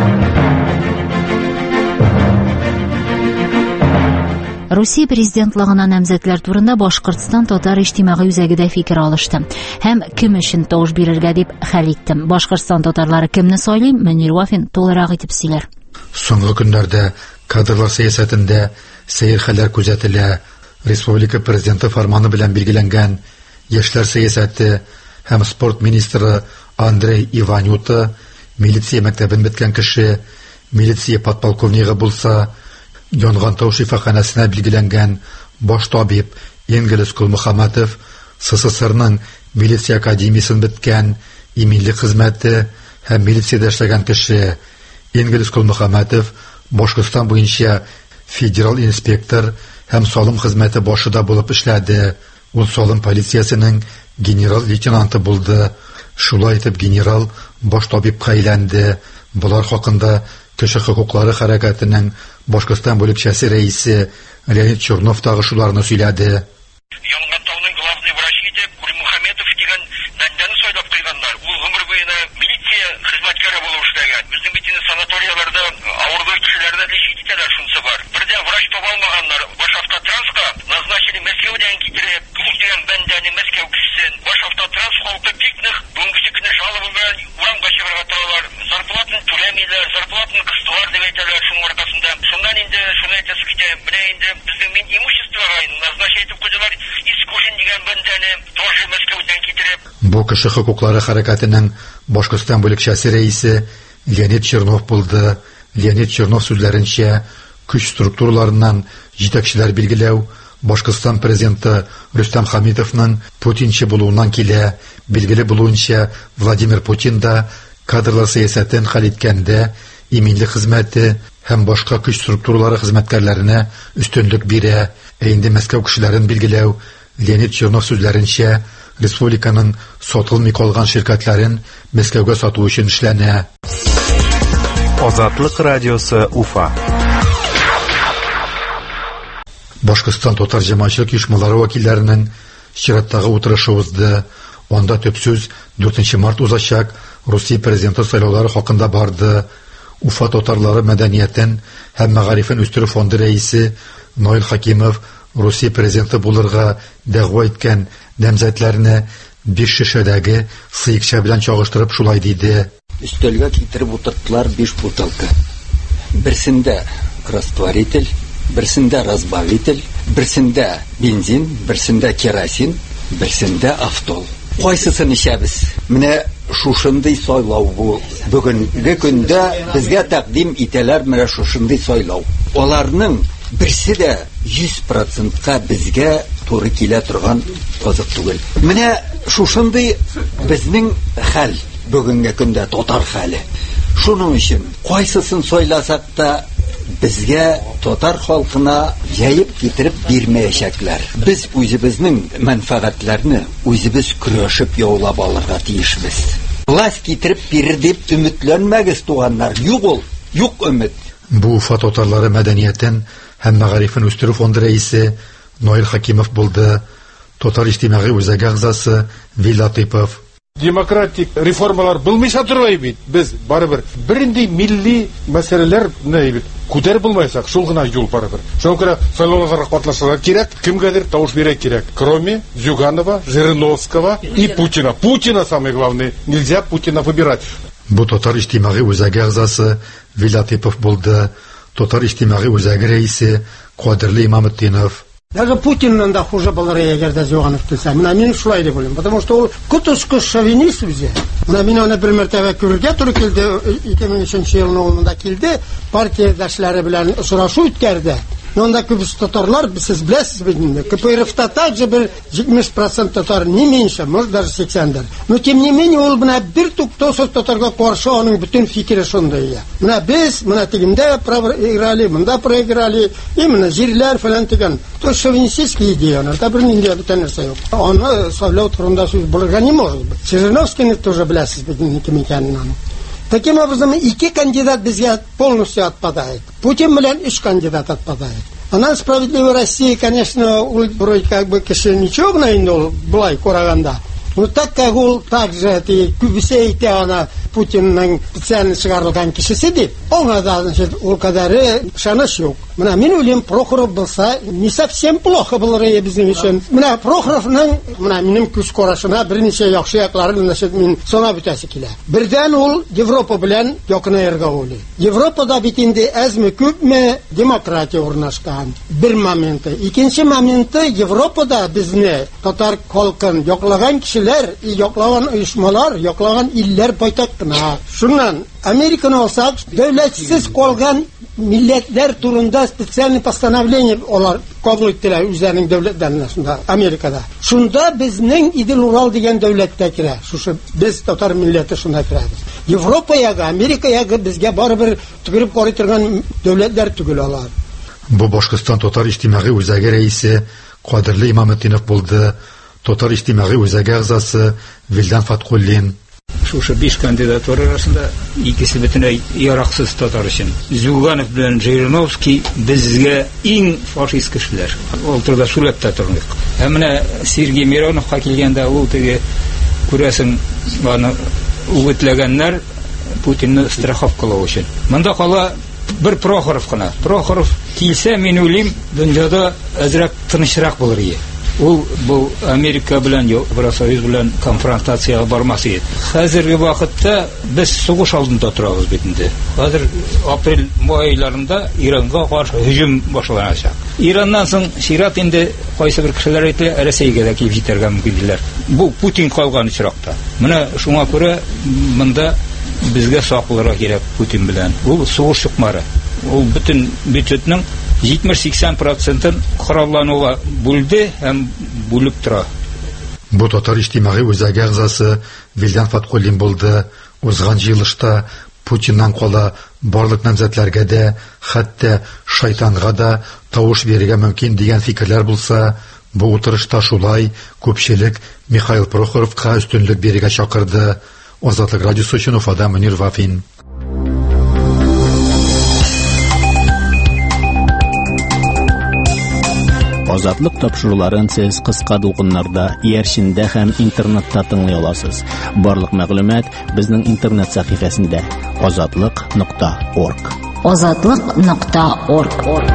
Русия президентлыгына намзәтләр турында Башкортстан татар иҗтимагый үзәгедә фикер алышты. Һәм кем өчен тавыш бирергә дип хәл иттем. Башкортстан татарлары кемне сайлый? Мөнир Вафин тулырак итеп сөйләр. Соңгы көннәрдә кадрлар сәясәтендә сәер хәлләр күзәтелә. Республика президенты фарманы белән билгеләнгән яшьләр сәясәте һәм спорт министры Андрей Иванюта, милиция мәктәбен беткән кеше, милиция подполковнигы булса, Янгантау шифаханәсенә билгеләнгән баш табиб Энгелес Кулмөхәммәтов, СССРның милиция академиясын беткән, иминлек хезмәте һәм милициядә эшләгән кеше Энгелес Кулмөхәммәтов Башкортстан буенча федераль инспектор һәм салым хезмәте башында булып эшләде. Ул салым полициясының генерал лейтенанты булды. Шулай итеп генерал баш табибка әйләнде. Булар хакында кеше хокуклары хәрәкәтенең Башкортстан бүлекчәсе рәисе Леонид Чернов тагы шуларны сөйләде. Янгантауның главный врачы итеп Кулмөхәммәтов дигән бәндәне сайлап куйганнар. Ул гомер буена милиция хезмәткәре булып эшләгән. Безнең бит инде санаторияларда авырлы кешеләрне лечить итәләр, шунысы бар. Бердә врач таба алмаганнар. Башавтотранска назначили Мәскәүдән китереп, Туз дигән бәндәне Мәскәү кешесен. Башавтотранс халкы бик нык бүгенге көне жалобы белән урамга чыгарга таралар. Зарплатаны түләмиләр, зарплатаны кыстылар дип әйтәләр шуның аркасында. Шуннан инде шуны әйтәсе китә. Менә инде безнең мин имуществога назначить итеп куйдылар. Искушин дигән бәндәне тоже Мәскәүдән китереп. Бу кеше хокуклары хәрәкәтенең Башкортстан бүлекчәсе рәисе Леонид Чернов булды. Леонид Чернов сүзләренчә, көч структураларыннан җитәкчеләр билгеләү, Башкортстан президенты Рөстәм Хәмитовның Путинче булуыннан килә. Билгеле булуынча, Владимир Путин да кадрлар сәясәтен хәл иткәндә иминлек хезмәте һәм башка көч структуралары хезмәткәрләренә өстенлек бирә. Ә инде Мәскәү кешеләрен билгеләү, Леонид Чернов сүзләренчә, республиканың сатылмый калган ширкәтләрен Мәскәүгә сату өчен эшләнә. Азатлык радиосы Уфа. Башкортстан татар җәмәгатьчелек оешмалары вәкилләренең чираттагы утырышы узды. Анда төп сүз дүртенче март узачак Русия президенты сайлаулары хакында барды. Уфа татарлары мәдәниятен һәм мәгарифен үстерү фонды рәисе Наил Хакимов Русия президенты булырга дәгъва иткән намзәтләрне биш шешәдәге сыекча белән чагыштырып шулай диде. Өстәлгә китереп утырттылар биш бутылка. Берсендә растворитель, берсендә разбавитель, берсендә бензин, берсендә керосин, берсендә автол. Кайсысын ичәбез? Менә шушындый сайлау бу. Бүгенге көндә безгә тәкъдим итәләр менә шушындый сайлау. Аларның берсе дә йөз процентка безгә туры килә торган кызык түгел. Менә шушындый безнең хәл бүгенге көндә татар хәле. Шуның өчен кайсысын сайласак та безгә татар халкына җәеп китереп бирмәячәкләр. Без үзебезнең мәнфәгатьләрне үзебез көрәшеп яулап алырга тиешбез. Власть китереп бирер дип өметләнмәгез, туганнар. Юк ул, юк өмет. Бу Уфа татарлары мәдәниятен һәм мәгарифен үстерү фонды рәисе Наил Хакимов булды. Татар иҗтимагый үзәге әгъзасы Вилла Тыйпов. Демократик реформалар булмыйса торгай бит. Без барыбер беринди милли мәсьәләләрне бит күтәреп булмайсак, шул гына юл барыбер. Шуңа күрә сайлауларга катнашырга кирәк, кемгәдер тавыш бирә кирәк. Кроме Зюганова, Жириновского и Путина. Путина самое главное. Нельзя Путина выбирать. Бу татар иҗтимагый үзәге әгъзасы Вилла Тыйпов булды. Татар иҗтимагый үзәге рәисе Кадерле Имаметдинов. Даже Путиннан да хуже булыр егерде Зюганов килсә. Менә мин шулай дип уйлыйм, потому что ул кутышкы шовинист үзе. Менә мин аны бер мәртәбә күрергә туры килде, ике мең өченче елның ул килде, партиядашлары белән очрашу үткәрде. Онда күбесе татарлар, сез беләсез бит инде. КПРФта также бер җитмеш процент татар, не меньше, может даже сексен. Но тем не менее ул менә бер туктаусыз татарга каршы аның бөтен фикере шундый. Менә без, менә тегендә проиграли, монда проиграли, и менә җирләр фәлән дигән. То шовинистические идеялар, да бер нинди бөтен нәрсә юк. Аны сайлау турында сүз булырга не может быть. Жириновскийны тоже беләсез бит инде кем икәнен. Таким образом, ике кандидат безгә полностью отпадает. Путин белән үч кандидат отпадает. Она справедливая Россия, конечно, вроде как бы кеше ничего инде ул булай караганда. Но так как ул также күбесе әйтә ана Путинның специально чыгарылган кешесе дип, аңа да ул кадәре ышаныч юк. Менә мин уйлыйм, Прохоров булса, не совсем плохо булыр иде безнең өчен. Менә Прохоровның, менә минем күз карашына берничә яхшы якларын мин санап үтәсе килә. Бердән ул Европа белән якынайырга уйлый. Европада бит инде әзме күпме демократия урнашкан. Бер моменты. Икенче моменты, Европада безне татар халкын яклаган кешеләр, яклаган оешмалар, яклаган илләр байтак кына. Шуннан Американы алсак, дәүләтсез калган милләтләр турында специальный постановление алар кабул иттеләр үзләренең дәүләтләрендә Америкада. Шунда безнең Идел Урал дигән дәүләттә керә. Шушы без татар милләте шунда керәбез. Европага, Америкага безгә барыбер түгәреп карый торган дәүләтләр түгел алар. Бу Башкортстан татар иҗтимагый үзәге рәисе Кадерле Имаметдинов булды. Татар иҗтимагый үзәге әгъзасы Вилдан Фаткуллин. Шушы биш кандидатура арасында икесе бөтенләй яраксыз татар өчен. Зюганов белән Жириновский безгә иң фашист кешеләр. Ул турыда сүрәттә тордык. Ә менә Сергей Мироновка килгәндә ул теге күрәсең аны үгетләгәннәр Путинны страховкалау өчен. Монда кала бер Прохоров кына. Прохоров килсә, мин уйлыйм, дөньяда әзрәк тынычрак булыр иде. Ул бу Америка белән, Евросоюз белән конфронтациягә бармас иде. Хәзерге вакытта без сугыш алдында торабыз бит инде. Хәзер апрель-май айларында Иранга каршы һөҗүм башланачак. Ираннан соң чират инде кайсы бер кешеләр әйтә, Россиягә дә килеп җитәргә мөмкинләр. Бу Путин калган очракта. Менә шуңа күрә монда безгә сакларга кирәк Путин белән. Ул сугыш чыкмары. Ул бөтен бюджетның җитмеш-сиксән процентын кораллануга бүлде һәм бүлеп тора. Бу татар иҗтимагый үзәге әгъзасы Вилдан Фаткуллин булды. Узган җыелышта Путиннан кала барлык намзәтләргә дә, хәтта шайтанга да тавыш бирергә мөмкин дигән фикерләр булса, бу утырышта шулай күпчелек Михаил Прохоровка өстенлек бирергә чакырды. Азатлык радиосы өчен Уфада Мөнир Вафин. Азатлык тапшыруларын сез кыска дулкыннарда, иярчендә һәм интернетта тыңлый аласыз. Барлык мәгълүмат безнең интернет сәхифәсендә азатлык нокта орг. азатлык нокта орг.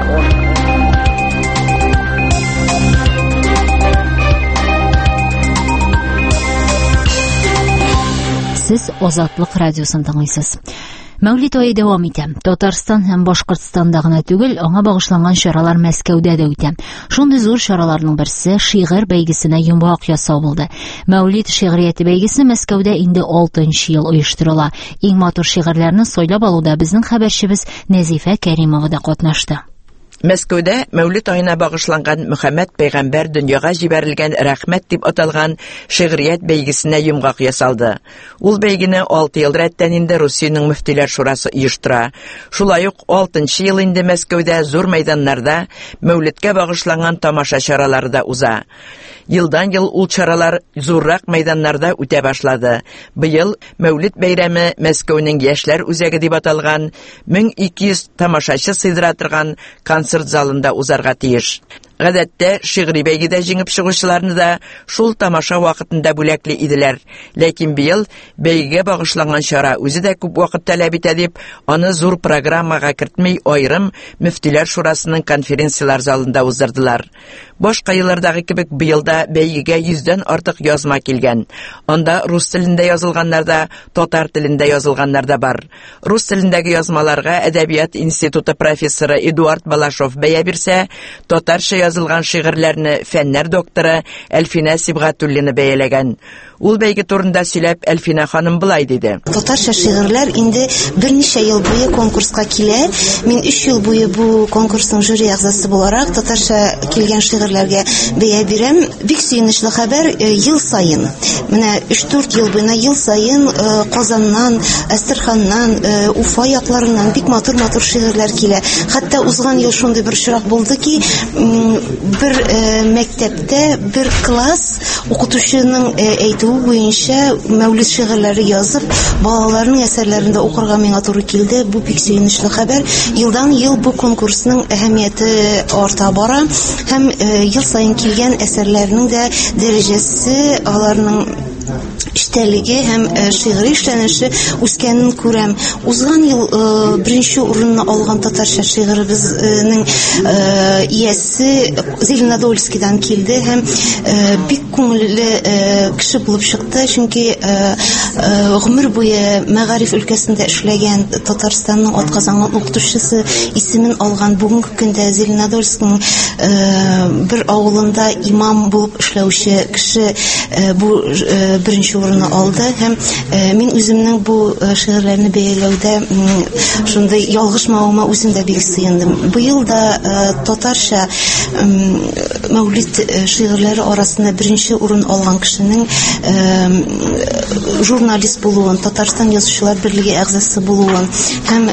Сез Азатлык радиосын тыңлыйсыз. Мәүлид айы дәвам итә. Татарстан һәм Башкортстанда гына түгел, аңа багышланган чаралар Мәскәүдә дә үтә. Шундый зур чараларның берсе шигырь бәйгесенә йомгак ясау булды. Мәүлид шигърияте бәйгесе Мәскәүдә инде алтынчы ел оештырыла. Иң матур шигырьләрне сайлап алуда безнең хәбәрчебез Нәзифә Кәримова да катнашты. Мәскәүдә Мәүлид аена багышланган Мөхәммәд пәйгамбәр дөньяга җибәрелгән рәхмәт дип аталган шигърият бәйгесенә йомгак ясалды. Ул бәйгене алты ел рәттән инде Русиянең мөфтиләр шурасы оештыра. Шулай ук алтынчы ел инде Мәскәүдә зур мәйданнарда Мәүлидкә багышланган тамаша чаралары да уза. Елдан-ел ул чаралар зуррак мәйданнарда үтә башлады. Быел Мәүлид бәйрәме Мәскәүнең яшьләр үзәге дип аталган мең ике йөз тамашачы сыйдыра торган концерт залында узарга тиеш. Гадәттә, шигъри бәйгедә җиңеп чыгучыларны да шул тамаша вакытында бүләкли иделәр. Ләкин быел бәйгегә багышланган чара үзе дә күп вакыт таләп итә дип, аны зур программага кертмей аерым мөфтиләр шурасының конференциялар залында уздырдылар. Башка еллардагы кебек быел да бәйгегә йөздән артык язма килгән. Анда рус телендә язылганнар да, татар телендә язылганнар да бар. Рус телендәге язмаларга Әдәбият институты профессоры Эдуард Балашов бәя бирсә, татарча язылган шигырьләрне фәннәр докторы Әлфинә Сибгатуллина бәяләгән. Ул бәйге турында сөйләп Әлфинә ханым булай диде. Татарча шигырьләр инде берничә ел буе конкурска килә. Мин өч ел буе бу конкурсның жюри әгъзасы буларак татарча килгән шигырьләргә бәя бирәм. Бик сөенечле хәбәр, ел сайын. Менә өч-дүрт ел буена ел сайын Казаннан, Әстерханнан, Уфа якларыннан бик матур-матур шигырьләр килә. Хәтта узган ел шундый бер чирак булды ки, бер мәктәптә бер класс укытучының әйтүе буенча Мәүлид шигырьләре язып, балаларның әсәрләрендә укырга миңа туры килде. Бу бик сөенечле хәбәр. Елдан-ел бу конкурсның әһәмияте арта бара һәм ел сайын килгән әсәрләрнең дә дәрәҗәсе, аларның эчтәлеге һәм шигъри эшләнеше үскәнен күрәм. Узган ел беренче урынны алган татарча шигыребезнең иясе Зеленодольскидан килде һәм бик күңелле кеше булып чыкты, чөнки гомер буе мәгариф өлкәсендә эшләгән, Татарстанның атказанган укытучысы исемен алган, бүгенге көндә Зеленодольскның бер авылында имам булып эшләүче кеше бу беренче урынны алды һәм мин үземнең бу шигырьләрне бәяләүдә шундый ялгышмавыма үзем дә бик сыендым. Быел да татарча Мәүлид шигырьләре арасында беренче урын алган кешенең журналист булуын, Татарстан Язучылар берлеге әгъзасы булуын һәм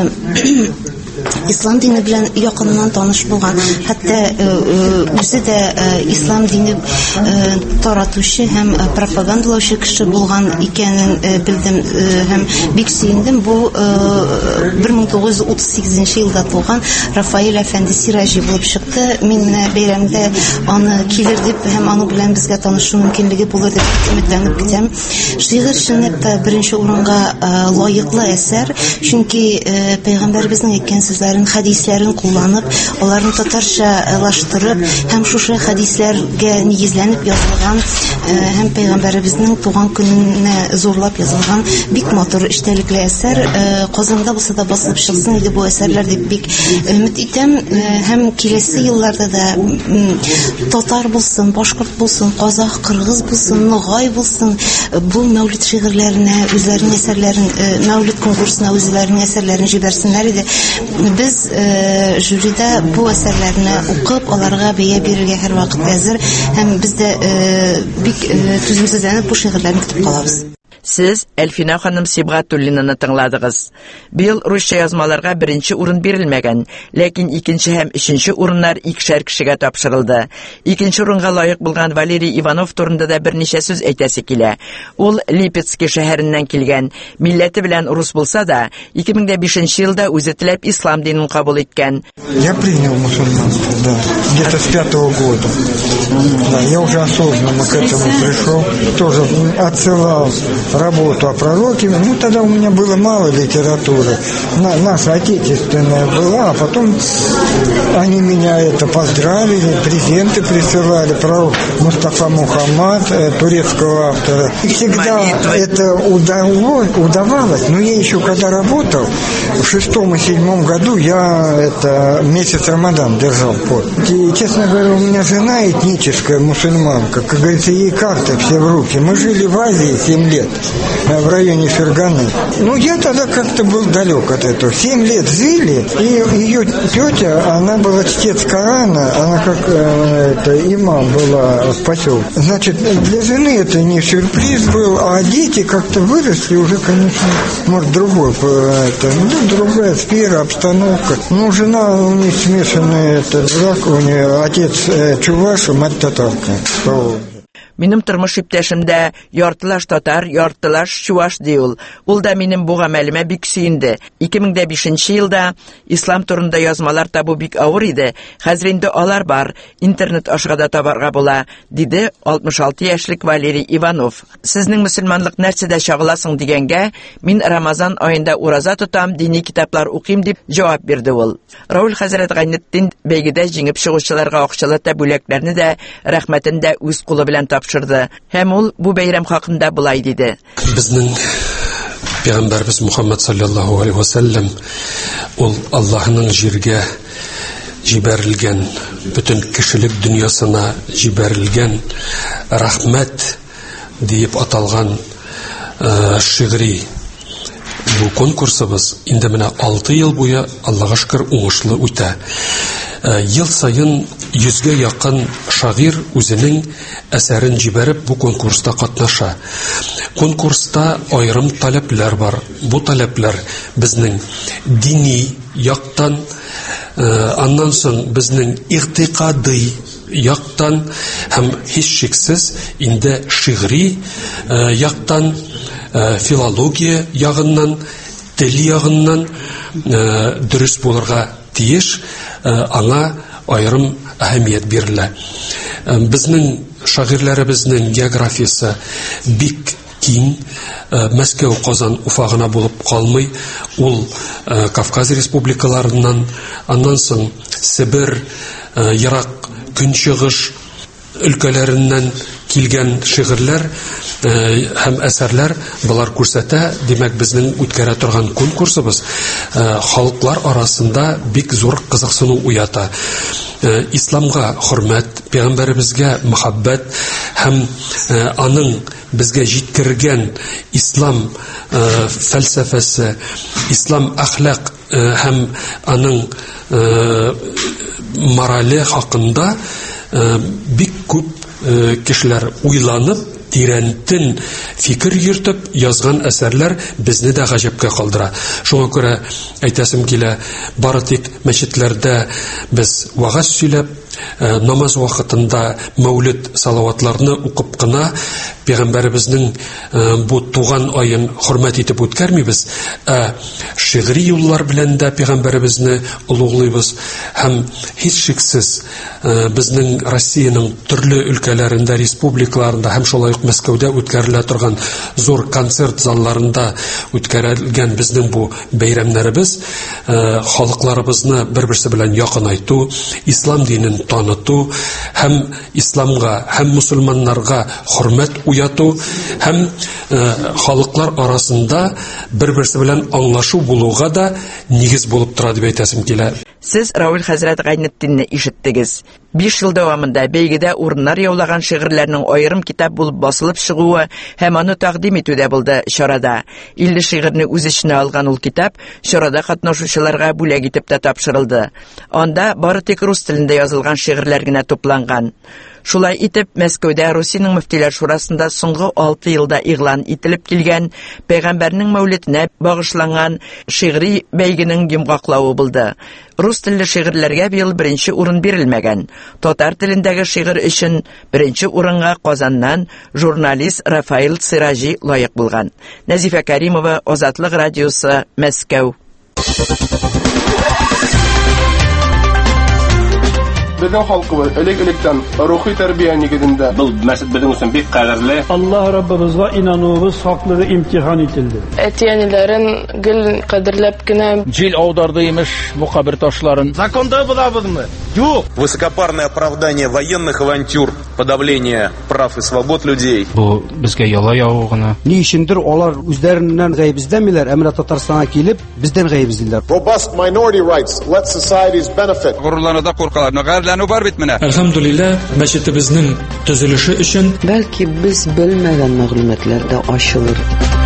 ислам дине белән якыннан таныш булган, хәтта үзе дә ислам дине таратучы һәм пропагандалаучы кеше булган икәнен белдем һәм бик сөендем. Бу бер мең тугыз йөз утыз сигезенче елда туган Рафаэль әфәнде Сиражи булып чыкты. Мин бәйрәмдә аны килер дип һәм аны белән безгә танышу мөмкинлеге булыр дип өметләнеп китәм. Шигырь чынлыкта беренче урынга лаеклы әсәр, чөнки пәйгамбәребезнең әйткән сүзләрен, хәдисләрен кулланып, аларны татарчалаштырып һәм шушы хәдисләргә нигезләнеп язылган һәм пәйгамбәребезнең туган көненә зурлап язылган бик матур эчтәлекле әсәр. Казанда булса да басылып чыксын иде бу әсәрләр дип бик өмет итәм һәм киләсе елларда да татар булсын, башкорт булсын, казак, кыргыз булсын, ногай булсын, бу Мәүлид шигырьләренә үзләренең әсәрләрен, Мәүлид конкурсына үзләренең әсәрләрен җибәрсеннәр иде. Без жюрида бу әсәрләрне укып, аларга бәя бирергә һәрвакыт әзер һәм без дә бик түземсезләнеп бу шигырьләрне көтеп калабыз. Сез Әлфина ханым Сибгатуллинаны тыңладыгыз. Быел русча язмаларга беренче урын бирелмәгән, ләкин икенче һәм өченче урыннар икешәр кешегә тапшырылды. Икенче урынга лаек булган Валерий Иванов турында да берничә сүз әйтәсе килә. Ул Липецк шәһәреннән килгән, милләте белән рус булса да, ике мең бишенче елда үзе теләп ислам динен кабул иткән. Я принял мусульманство, да, где-то с пятого года. Да, я уже осознанно к этому пришел, тоже отсылал работу о пророке. Ну, тогда у меня было мало литературы. На, наша отечественная была, а потом они меня это поздравили, презенты присылали. Пророк Мустафа Мухаммад, э, турецкого автора. И всегда это удалось, удавалось. Но я еще когда работал, в шестом и седьмом году я это месяц Рамадан держал пост. И, честно говоря, у меня жена этническая мусульманка. Как говорится, ей карты все в руки. Мы жили в Азии семь лет. В районе Ферганы. Ну, я тогда как-то был далек от этого. Семь лет жили, и ее тетя, она была чтец Корана, она как э, это, имам была в поселке. Значит, для жены это не сюрприз был, а дети как-то выросли уже, конечно, может, другой, это, ну, другая сфера, обстановка. Ну, жена, у них смешанный этот брак, у нее отец э, чуваш, мать татарка. Минем тормыш иптәшем дә яртылаш татар, яртылаш чуваш ди ул. Ул да минем бу гамәлемә бик сөенде. ике мең бишенче елда ислам турында язмалар табу бик авыр иде. Хәзер инде алар бар, интернет аша да табарга була, диде алтмыш алты яшьлек Валерий Иванов. Сезнең мөселманлык нәрсәдә чагыласың дигәнгә, мин Рамазан аенда ураза тотам, дини китаплар укыйм дип җавап бирде ул. Раул хәзрәт Гайнетдин бәйгедә җиңеп чыгучыларга акчалы бүләкләрне дә, рәхмәтен дә үз кулы белән тапшырды. Һәм ул бу бәйрәм хакында булай диде. Безнең Пәйгамбәрбез Мухаммад саллаллаху алейхи ва саллям ул Аллаһның җиргә җибәрелгән, бөтен кешелек дөньясына җибәрелгән рәхмәт дип аталган шигъри бу конкурсыбыз инде менә алты ел буе Аллаһка шөкер уңышлы үтә. Ел сайын йөзгә якын шагыйрь үзенең әсәрен җибәреп бу конкурста катнаша. Конкурста аерым таләпләр бар. Бу таләпләр безнең дини яктан, аннан соң безнең игътикади яктан һәм һичшиксез инде шигъри яктан, филология ягыннан, тел ягыннан дөрес булырга тиеш, аңа аерым әһәмият бирелә. Безнең шагыйрьләребезнең географиясы бик киң, Мәскәү, Казан, Уфа гына булып калмый, ул Кавказ республикаларыннан, аннан соң Себер, Ирак, Көнчыгыш өлкәләреннән килгән шигырьләр һәм әсәрләр булар күрсәтә. Димәк, безнең үткәрә торган конкурсыбыз халыклар арасында бик зур кызыксыну уята. Исламга хөрмәт, пәйгамбәребезгә мөхәббәт һәм аның безгә җиткергән ислам фәлсәфәсе, ислам әхлак һәм аның морале хакында бик күп кешеләр уйланып, тирәнтен фикер йөртеп язган әсәрләр безне дә гаҗәпкә калдыра. Шуңа күрә әйтәсем килә, бары тик мәчетләрдә без вагаз сөйләп, намаз вакытында мәүлид салаватларны укып кына пәйгамбәребезнең бу туган аен хөрмәт итеп үткәрмибез, ә шигъри юллар белән дә пәйгамбәребезне улуглыйбыз һәм һичшиксез безнең Россиянең төрле өлкәләрендә, республикаларында һәм шулай ук Мәскәүдә үткәрелә торган зур концерт залларында үткәрелгән безнең бу бәйрәмнәребез халыкларыбызны бер-берсе белән якынайту, ислам динен таныту һәм исламга һәм мусульманнарга хөрмәт уяту һәм халыклар арасында бер-берсе белән аңлашу булуга да нигез булып тора дип әйтәсем килә. Сез Рауль хәзрәт Гайнетдинне ишеттегез. Биш ел дәвамында бәйгедә урыннар яулаган шигырьләрнең аерым китап булып басылып чыгуы һәм аны тәкъдим итүдә булды чарада. илле шигырьне үз эченә алган ул китап чарада катнашучыларга бүләк итеп тә тапшырылды. Анда бары тик рус телендә язылган шигырьләр генә тупланган. Шулай итеп, Мәскәүдә Русиянең мөфтиләр шурасында соңгы алты елда игълан ителеп килгән Пәйгамбәрнең мәүлиденә багышланган шигъри бәйгенең йомгаклавы булды. Рус телле шигырьләргә быел беренче урын бирелмәгән. Татар телендәге шигырь өчен беренче урынга Казаннан журналист Рафаил Сиражи лаек булган. Нәзифә Кәримова, Азатлык радиосы, Мәскәү. Безнең халкыбыз элек-электән рухи тәрбия нигезендә. Бу мәсҗид безнең өчен бик кадерле. Аллаһ Раббыбызга инануыбыз хаклыгы имтихан ителде. Әтиәниләрен гел кадерләп кенә Җил аударды имеш бу кабер ташларын. Законда булабызмы? Юк. Высокопарное оправдание военных авантюр, подавление прав и свобод людей. Бу безгә яла яву гына. Ни өчендер алар үзләреннән гаибездәмиләр, әмма Татарстанга килеп бездән гаибездиләр. Robust minority rights let societies benefit. Горурлануда куркалар. Нәгәрләнү бар бит менә. Әлхәмдүлилләh, мәчетебезнең төзелеше өчен бәлки без белмәгән мәгълүматлар да ачылыр.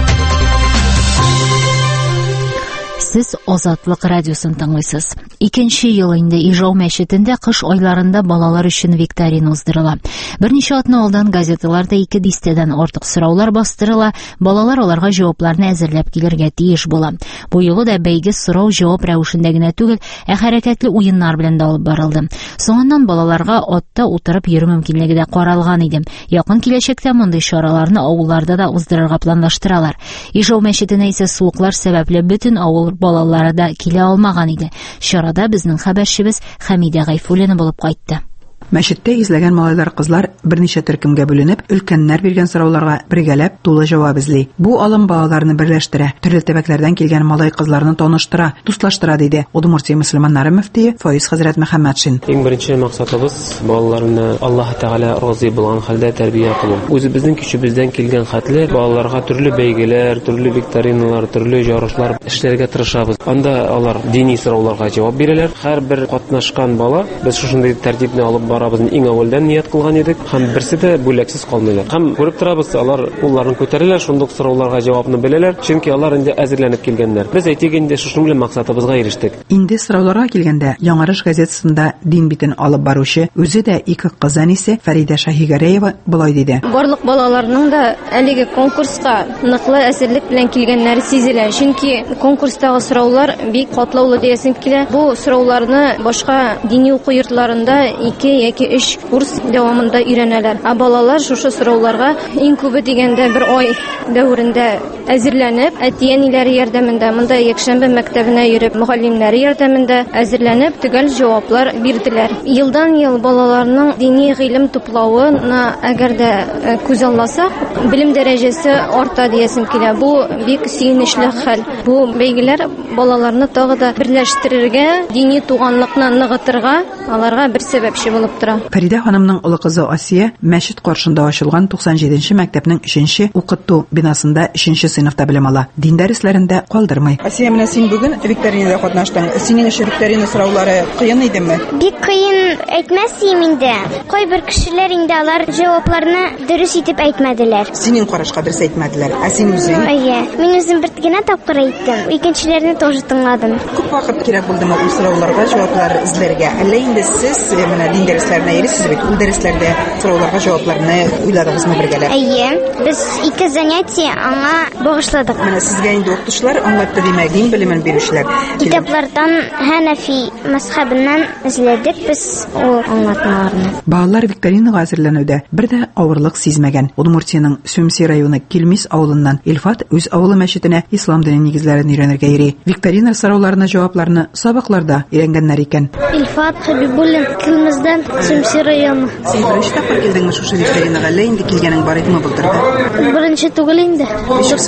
Сез Азатлык радиосын тыңлыйсыз. Икенче ел инде Ижау мәчетендә кыш айларында балалар өчен викторина уздырыла. Берничә атна алдан газеталарда ике дистәдән артык сораулар бастырыла, балалар аларга җавапларны әзерләп килергә тиеш була. Бу юлы да бәйге сорау-җавап рәвешендә генә түгел, ә хәрәкәтле уеннар белән дә алып барылды. Соңыннан балаларга атта утырып йөрү мөмкинлеге дә каралган иде. Якын киләчәктә мондый чараларны авылларда да уздырырга планлаштыралар. Ижау мәчетенә исә суыклар сәбәпле бөтен авыл балалары да килә алмаган иде. Чарада безнең хәбәрчебез Хәмидә Гайфуллина булып кайтты. Мәчеттә изләгән малайлар кызлар берничә төркемгә бүленеп, өлкәннәр биргән сорауларга бергәләп тулы җавап эзли. Бу алым балаларны берләштерә, төрле төбәкләрдән килгән малай кызларны таныштыра, дуслаштыра диде Удмуртия мөселманнары мөфтие Фаиз хәзрәт Мөхәммәдшин. Иң беренче максатыбыз балаларны Аллаһ Тәгалә разый булган хәлдә тәрбия кылу. Үзебезнең көчебездән килгән хәтле балаларга төрле бәйгеләр, төрле викториналар, төрле ярышлар эшләргә тырышабыз. Анда алар дини сорауларга җавап бирәләр. Һәрбер катнашкан бала без шушындый тәртипне алып барабыз иң авылдан ният кылган идек, һәм берсе дә бүләксез калмыйлар. Һәм күреп торабыз, алар кулларын күтәрәләр, шундый сорауларга җавапны беләләр, чөнки алар инде әзерләнеп килгәннәр. Без әйтик инде шуның белән максатыбызга ирештек. Инде сорауларга килгәндә, Яңарыш газетасында дин битен алып баручы, үзе дә ике кыз әнисе Фәридә Шаһигәрәева булай диде. Барлык балаларның да әлеге конкурска ныклы әзерлек белән килгәннәре сизелә, чөнки конкурстагы сораулар бик катлаулы диясем килә. Бу сорауларны башка дини уку йортларында ике яки өч курс дәвамында өйрәнәләр. Ә балалар шушы сорауларга иң күбе дигәндә бер ай дәврендә әзерләнеп, әтиәниләре ярдәмендә, монда якшәмбе мәктәбенә йөреп, мөхәллимнәре ярдәмендә әзерләнеп, төгәл җаваплар бирделәр. Елдан ел балаларның дини гыйлем туплавына әгәр дә күз алмасак, белем дәрәҗәсе арта диясем килә. Бу бик сөенечле хәл. Бу бәйгеләр балаларны тагы да берләштерергә, дини туганлыкны ныгытырга аларга бер сәбәпче булып тора. Фәридә ханымның улы кызы Асия мәчет каршында ачылган туксан җиденче мәктәпнең өченче укыту бинасында өченче сыйныфта белем ала. Дин дәресләрендә калдырмый. Асия, менә син бүген викторинада катнаштың. Синең өчен викторина сораулары кыен идеме? Бик кыен әйтмәсем инде. Кайбер кешеләр инде алар җавапларны дөрес итеп әйтмәделәр. Синең карашка дөрес әйтмәделәр. Ә син үзең? Әйе, мин үзем бер генә тапкыр әйттем. Икенчеләрне тоже тыңладым. Күп вакыт кирәк булдымы ул сорауларга җаваплар эзләргә? Әллә инде сез менә дин дәресләренә йөрисез бит? Ул дәресләрдә сорауларга җавапларны уйладыгызмы бергәләп? Әйе, без ике занятие аңа багышладык. Менә сезгә инде укытучылар аңлатты димәк, дин белемен бирүчеләр. Китаплардан Хәнәфи мазһабыннан эзләдек без ул аңлатмаларны. Балалар викторинага әзерләнүдә бер дә авырлык сизмәгән. Удмуртиянең Сүмси районы Килмис авылыннан Илфат үз авылы мәчетенә ислам дине нигезләрен өйрәнергә йөри. Викторина сорауларына җавапларны сабакларда өйрәнгәннәр икән. Илфат Хәбибуллин Килмисдән Сүмси районы. Син беренче тапкыр килдеңме шушы викторинага? Әллә инде килгәнең бар идеме булдырды? Беренче түгел инде. Ничек соң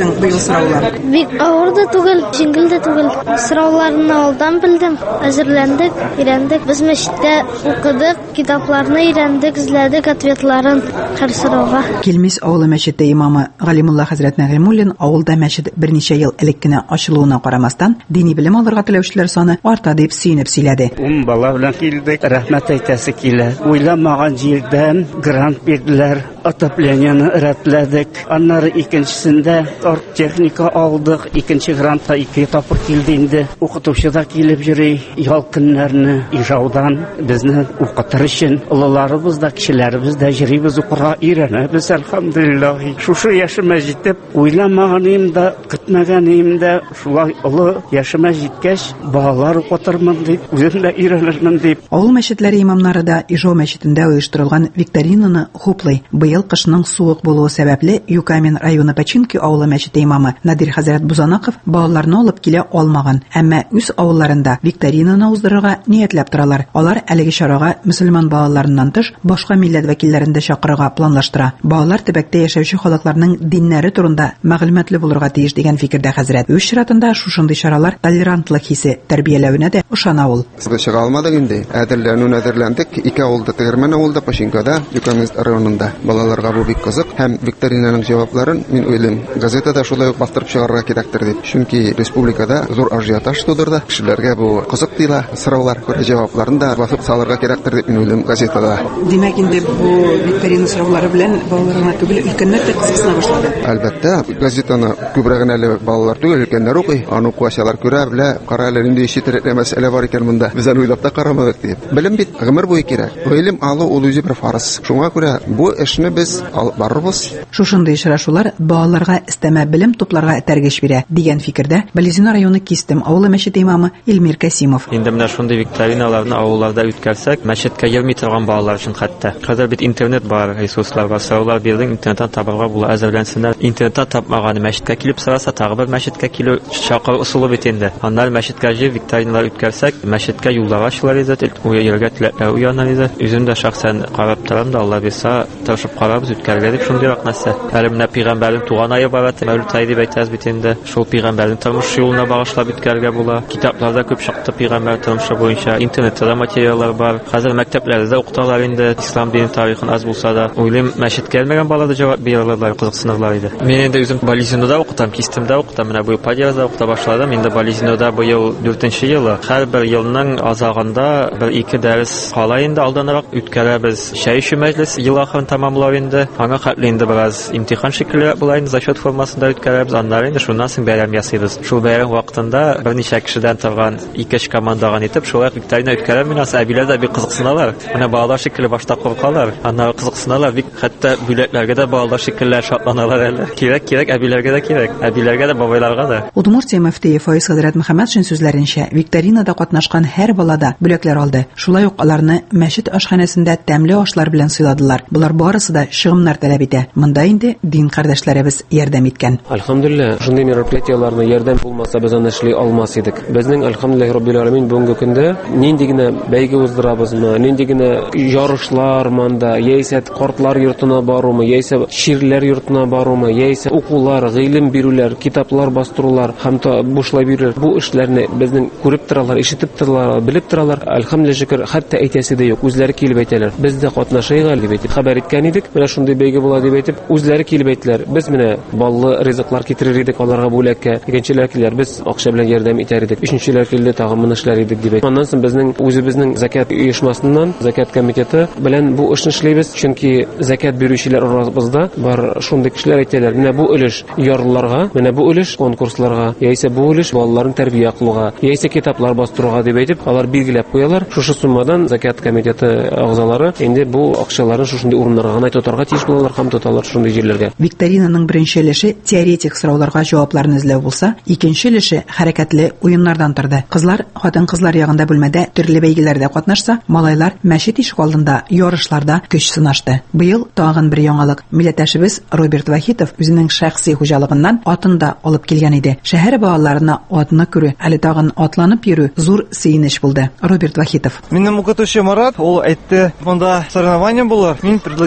үзең быел сораулар? Бик авыр да түгел, җиңел дә түгел. Сорауларны алдан белдем, әзерләндек, өйрәндек. Без мәчеттә укыдык, китапларны өйрәндек, эзләдек ответларын һәр сорауга. Килмис авылы мәчете имамы Галимулла хәзрәт Нәгыймуллин авылда мәчет берничә ел элек кенә ачылуына карамастан, дини белем алырга теләүчеләр саны арта дип сөенеп сөйләде. Ун бала белән килдек, рәхмәт әйтәсе килә. Уйламаган җирдән грант бирделәр, отопленияны рәтләдек. Аннары икенчесендә техника алдык, икенче грантта ике тапкыр килде инде. Укытучы да килеп йөри, ял көннәрне ижаудан безне укытыр өчен. Олыларыбыз да, кешеләребез дә җырибез, укырга өйрәнәбез, әлхәмдулиллаһ. Шушы яшемә җитеп, уйламаганым да, көтмәгәнем дә, шулай олы яшемә җиткәч, балалар укытырмын дип, үзем дә өйрәнермен дип. Авыл мәчетләре имамнары да Ижау мәчетендә оештырылган викторинаны хуплый. Быел кышның суык булуы сәбәпле Юкамин районы Пачинки авылы мәчете имамы Надир хәзрәт Бузанаков балаларны алып килә алмаган, әмма үз авылларында викторинаны уздырырга ниятләп торалар. Алар әлеге чарага мөселман балаларыннан тыш башка милләт вәкилләрен дә чакырырга планлаштыра. Балалар төбәктә яшәүче халыкларның диннәре турында мәгълүматлы булырга тиеш дигән фикердә хәзрәт. Үз чиратында шушындый чаралар толерантлык хисе тәрбияләвенә дә ышана ул. Чыга алмадык инде. Әдерләнү әзерләндек. Ике авылда, Тегермән авылда, Пашинкада, Юкамин районында. Балаларга бу бик кызык һәм викторинаның җавапларын мин уйлыйм, газетада шулай ук бастырып чыгарырга кирәктер дип. Чөнки республикада зур ажиотаж тудырды. Кешеләргә бу кызык дила, сораулар, күрә җавапларын да басып салырга кирәктер дип мин уйлыйм газетада. Димәк инде бу викторина сораулары белән балаларга түгел, өлкәннәр дә кызыксына башлады. Әлбәттә, газетаны күбрәк әле балалар түгел, өлкәннәр укый. Аны укучылар күрә, белә, кара әле инде ишетерлек мәсьәлә бар икән монда. Без аны уйлап та карамадык дип. Белем бит гомер буе кирәк. Гыйлем алу ул үзе бер фарыз. Шуңа күрә бу эшне без алып барырбыз. Шушындый очрашулар балаларга истәмә белем тупларга тәргеш бирә дигән фикердә Бализина районы Кистем авылы мәчете имамы Илмир Касимов. Инде менә шундый викториналарны авылларда үткәрсәк, мәчеткә йөрми торган балалар өчен хәтта. Хәзер бит интернет бар, ресурслар бар, сораулар бирдең, интернеттан табарга була, әзерләнсеннәр. Интернеттан тапмаган мәчеткә килеп сораса, тагы бер мәчеткә килү чакыр усулы бит инде. Аннан мәчеткә җир викториналар үткәрсәк, мәчеткә юллар ачылар иде, уйырга теләкләр уянар иде. Үзем дә шәхсән карап торам да, Алла бирсә, тырышып карабыз үткәргә дип шундый вакыт нәрсә. Әле менә пәйгамбәрнең туган айы бар, Мәүлид ай дип әйтәбез бит инде. Шул пәйгамбәрнең тормыш юлына багышлап үткәргә була. Китапларда күп чыкты пәйгамбәр тормышы буенча, интернетта да материаллар бар. Хәзер мәктәпләрдә укыталар инде, ислам дини тарихын аз булса да. Уйлыйм, мәчеткә келмәгән балалар җавап бирәләр, кызыксынырлар иде. Мин инде үзем Бализинода укытам, Кистемдә укытам, менә бу Падиязда укыта башладым. Инде Бализинода быел дүртенче елы. Һәр бер елның азагында бер-ике дәрес кала инде алданрак үткәрәбез. Шәй шу мәҗлес ел ахырын тәмамлау инде. Аңа хәтле инде бераз имтихан шикелле була инде, зачет формасында үткәрәбез. Аннары инде шуннан соң бәйрәм ясыйбыз. Шул бәйрәм вакытында берничә кешедән торган ике командага итеп шулай викторина үткәрәм. Мин ас әбиләр дә бик кызыксыналар. Менә балалар шикелле башта куркалар. Аннары кызыксыналар, бик хәтта бүләкләргә дә балалар шикелле шатланалар әле. Кирәк, кирәк, әбиләргә дә кирәк. Әбиләргә дә, бабайларга да. Удмуртия мөфтие Фаиз хәзрәт Мөхәммәтшин сүзләренчә, викторинада катнашкан һәр балада бүләкләр алды. Шулай ук аларны мәчет ашханәсендә тәмле ашлар белән сыйладылар. Булар барысы да чыгымнар таләп итә. Монда инде дин кардәшләребез ярдәм иткән. Әлхәмдулиллаһ, шундый мероприятияларны ярдәм булмаса без аны эшли алмас идек. Безнең әлхәмдулиллаһи раббил аламин бүгенге көндә нинди генә бәйге уздырабызмы, нинди генә ярышлар монда, яисә картлар йортына барумы, яисә ширләр йортына барумы, яисә укулар, гыйлем бирүләр, китаплар бастырулар һәм бушлай бирүләр. Бу эшләрне безнең күреп торалар, ишетеп торалар, белеп торалар. Әлхәмдулиллаһ, хәтта әйтәсе дә юк, үзләре килеп әйтәләр. Без дә катнашыйк дип әйтеп хәбәр иткән идек. Менә шундый бәйге була дип әйтеп, үзләре килеп әйттеләр. Без менә баллы ризыклар китерер идек аларга бүләккә. Икенчеләр киләр, без акча белән ярдәм итәр идек. Өченчеләр килде, тагы моны эшләр идек дип әйтеп. Аннан соң безнең үзебезнең закат оешмасыннан, закат комитеты белән бу эшне эшләйбез. Чөнки закат бирүчеләр арасында бар шундый кешеләр әйтәләр. Менә бу өлеш ярлыларга, менә бу өлеш конкурсларга, яисә бу өлеш балаларын тәрбия кылуга, яисә китаплар бастыруга дип әйтеп, алар билгеләп куялар. Шушы суммадан закат комитеты агзалары инде бу акчаларын шушындый урыннарга гына тотарга тиеш булалар һәм тоталар шундый җирләргә. Викторинаның беренче өлеше теоретик сорауларга җавапларын эзләү булса, икенче өлеше хәрәкәтле уеннардан торды. Кызлар хатын-кызлар ягында бүлмәдә төрле бәйгеләрдә катнашса, малайлар мәчет ишек алдында ярышларда көч сынашты. Быел тагын бер яңалык. Милләттәшебез Роберт Вахитов үзенең шәхси хуҗалыгыннан атын да алып килгән иде. Шәһәр балаларына атны күрү, әле тагын атланып йөрү зур сөенеч булды. Роберт Вахитов. Минем укытучы Марат, ул әйтте, монда соревнование булыр. Мин предлагать иттем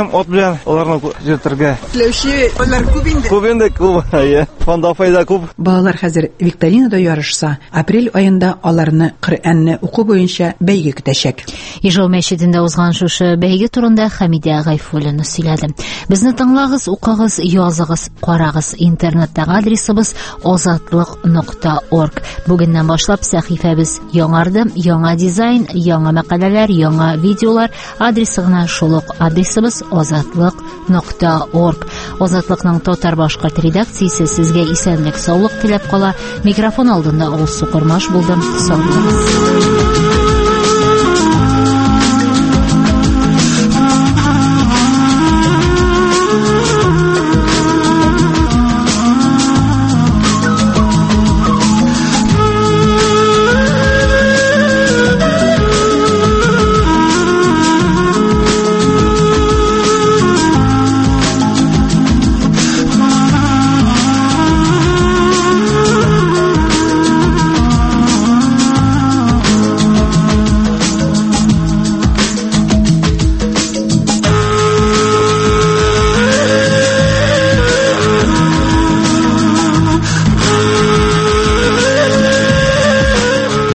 Теләсәм от белән аларны җитәргә. Теләүче балалар күп инде. Күп инде күп. Ая, фонда файда күп. Балалар хәзер викторинада ярышса, апрель аенда аларны Коръәнне уку буенча бәйге көтәчәк. Ижау мәчетендә узган шушы бәйге турында Хәмидә Гайфуллина сөйләде. Безне тыңлагыз, укыгыз, языгыз, карагыз. Интернеттагы адресыбыз озатлык нокта орг. Бүгеннән башлап сәхифәбез яңарды, яңа дизайн, яңа мәкаләләр, яңа видеолар. Адресы гына шул ук. Адресыбыз озатлык нокта орг. Озатлыкның татар башкорт редакциясе сезгә исәнлек, саулык теләп кала. Микрофон алдында Алсу Кормаш булдым. Сау булыгыз.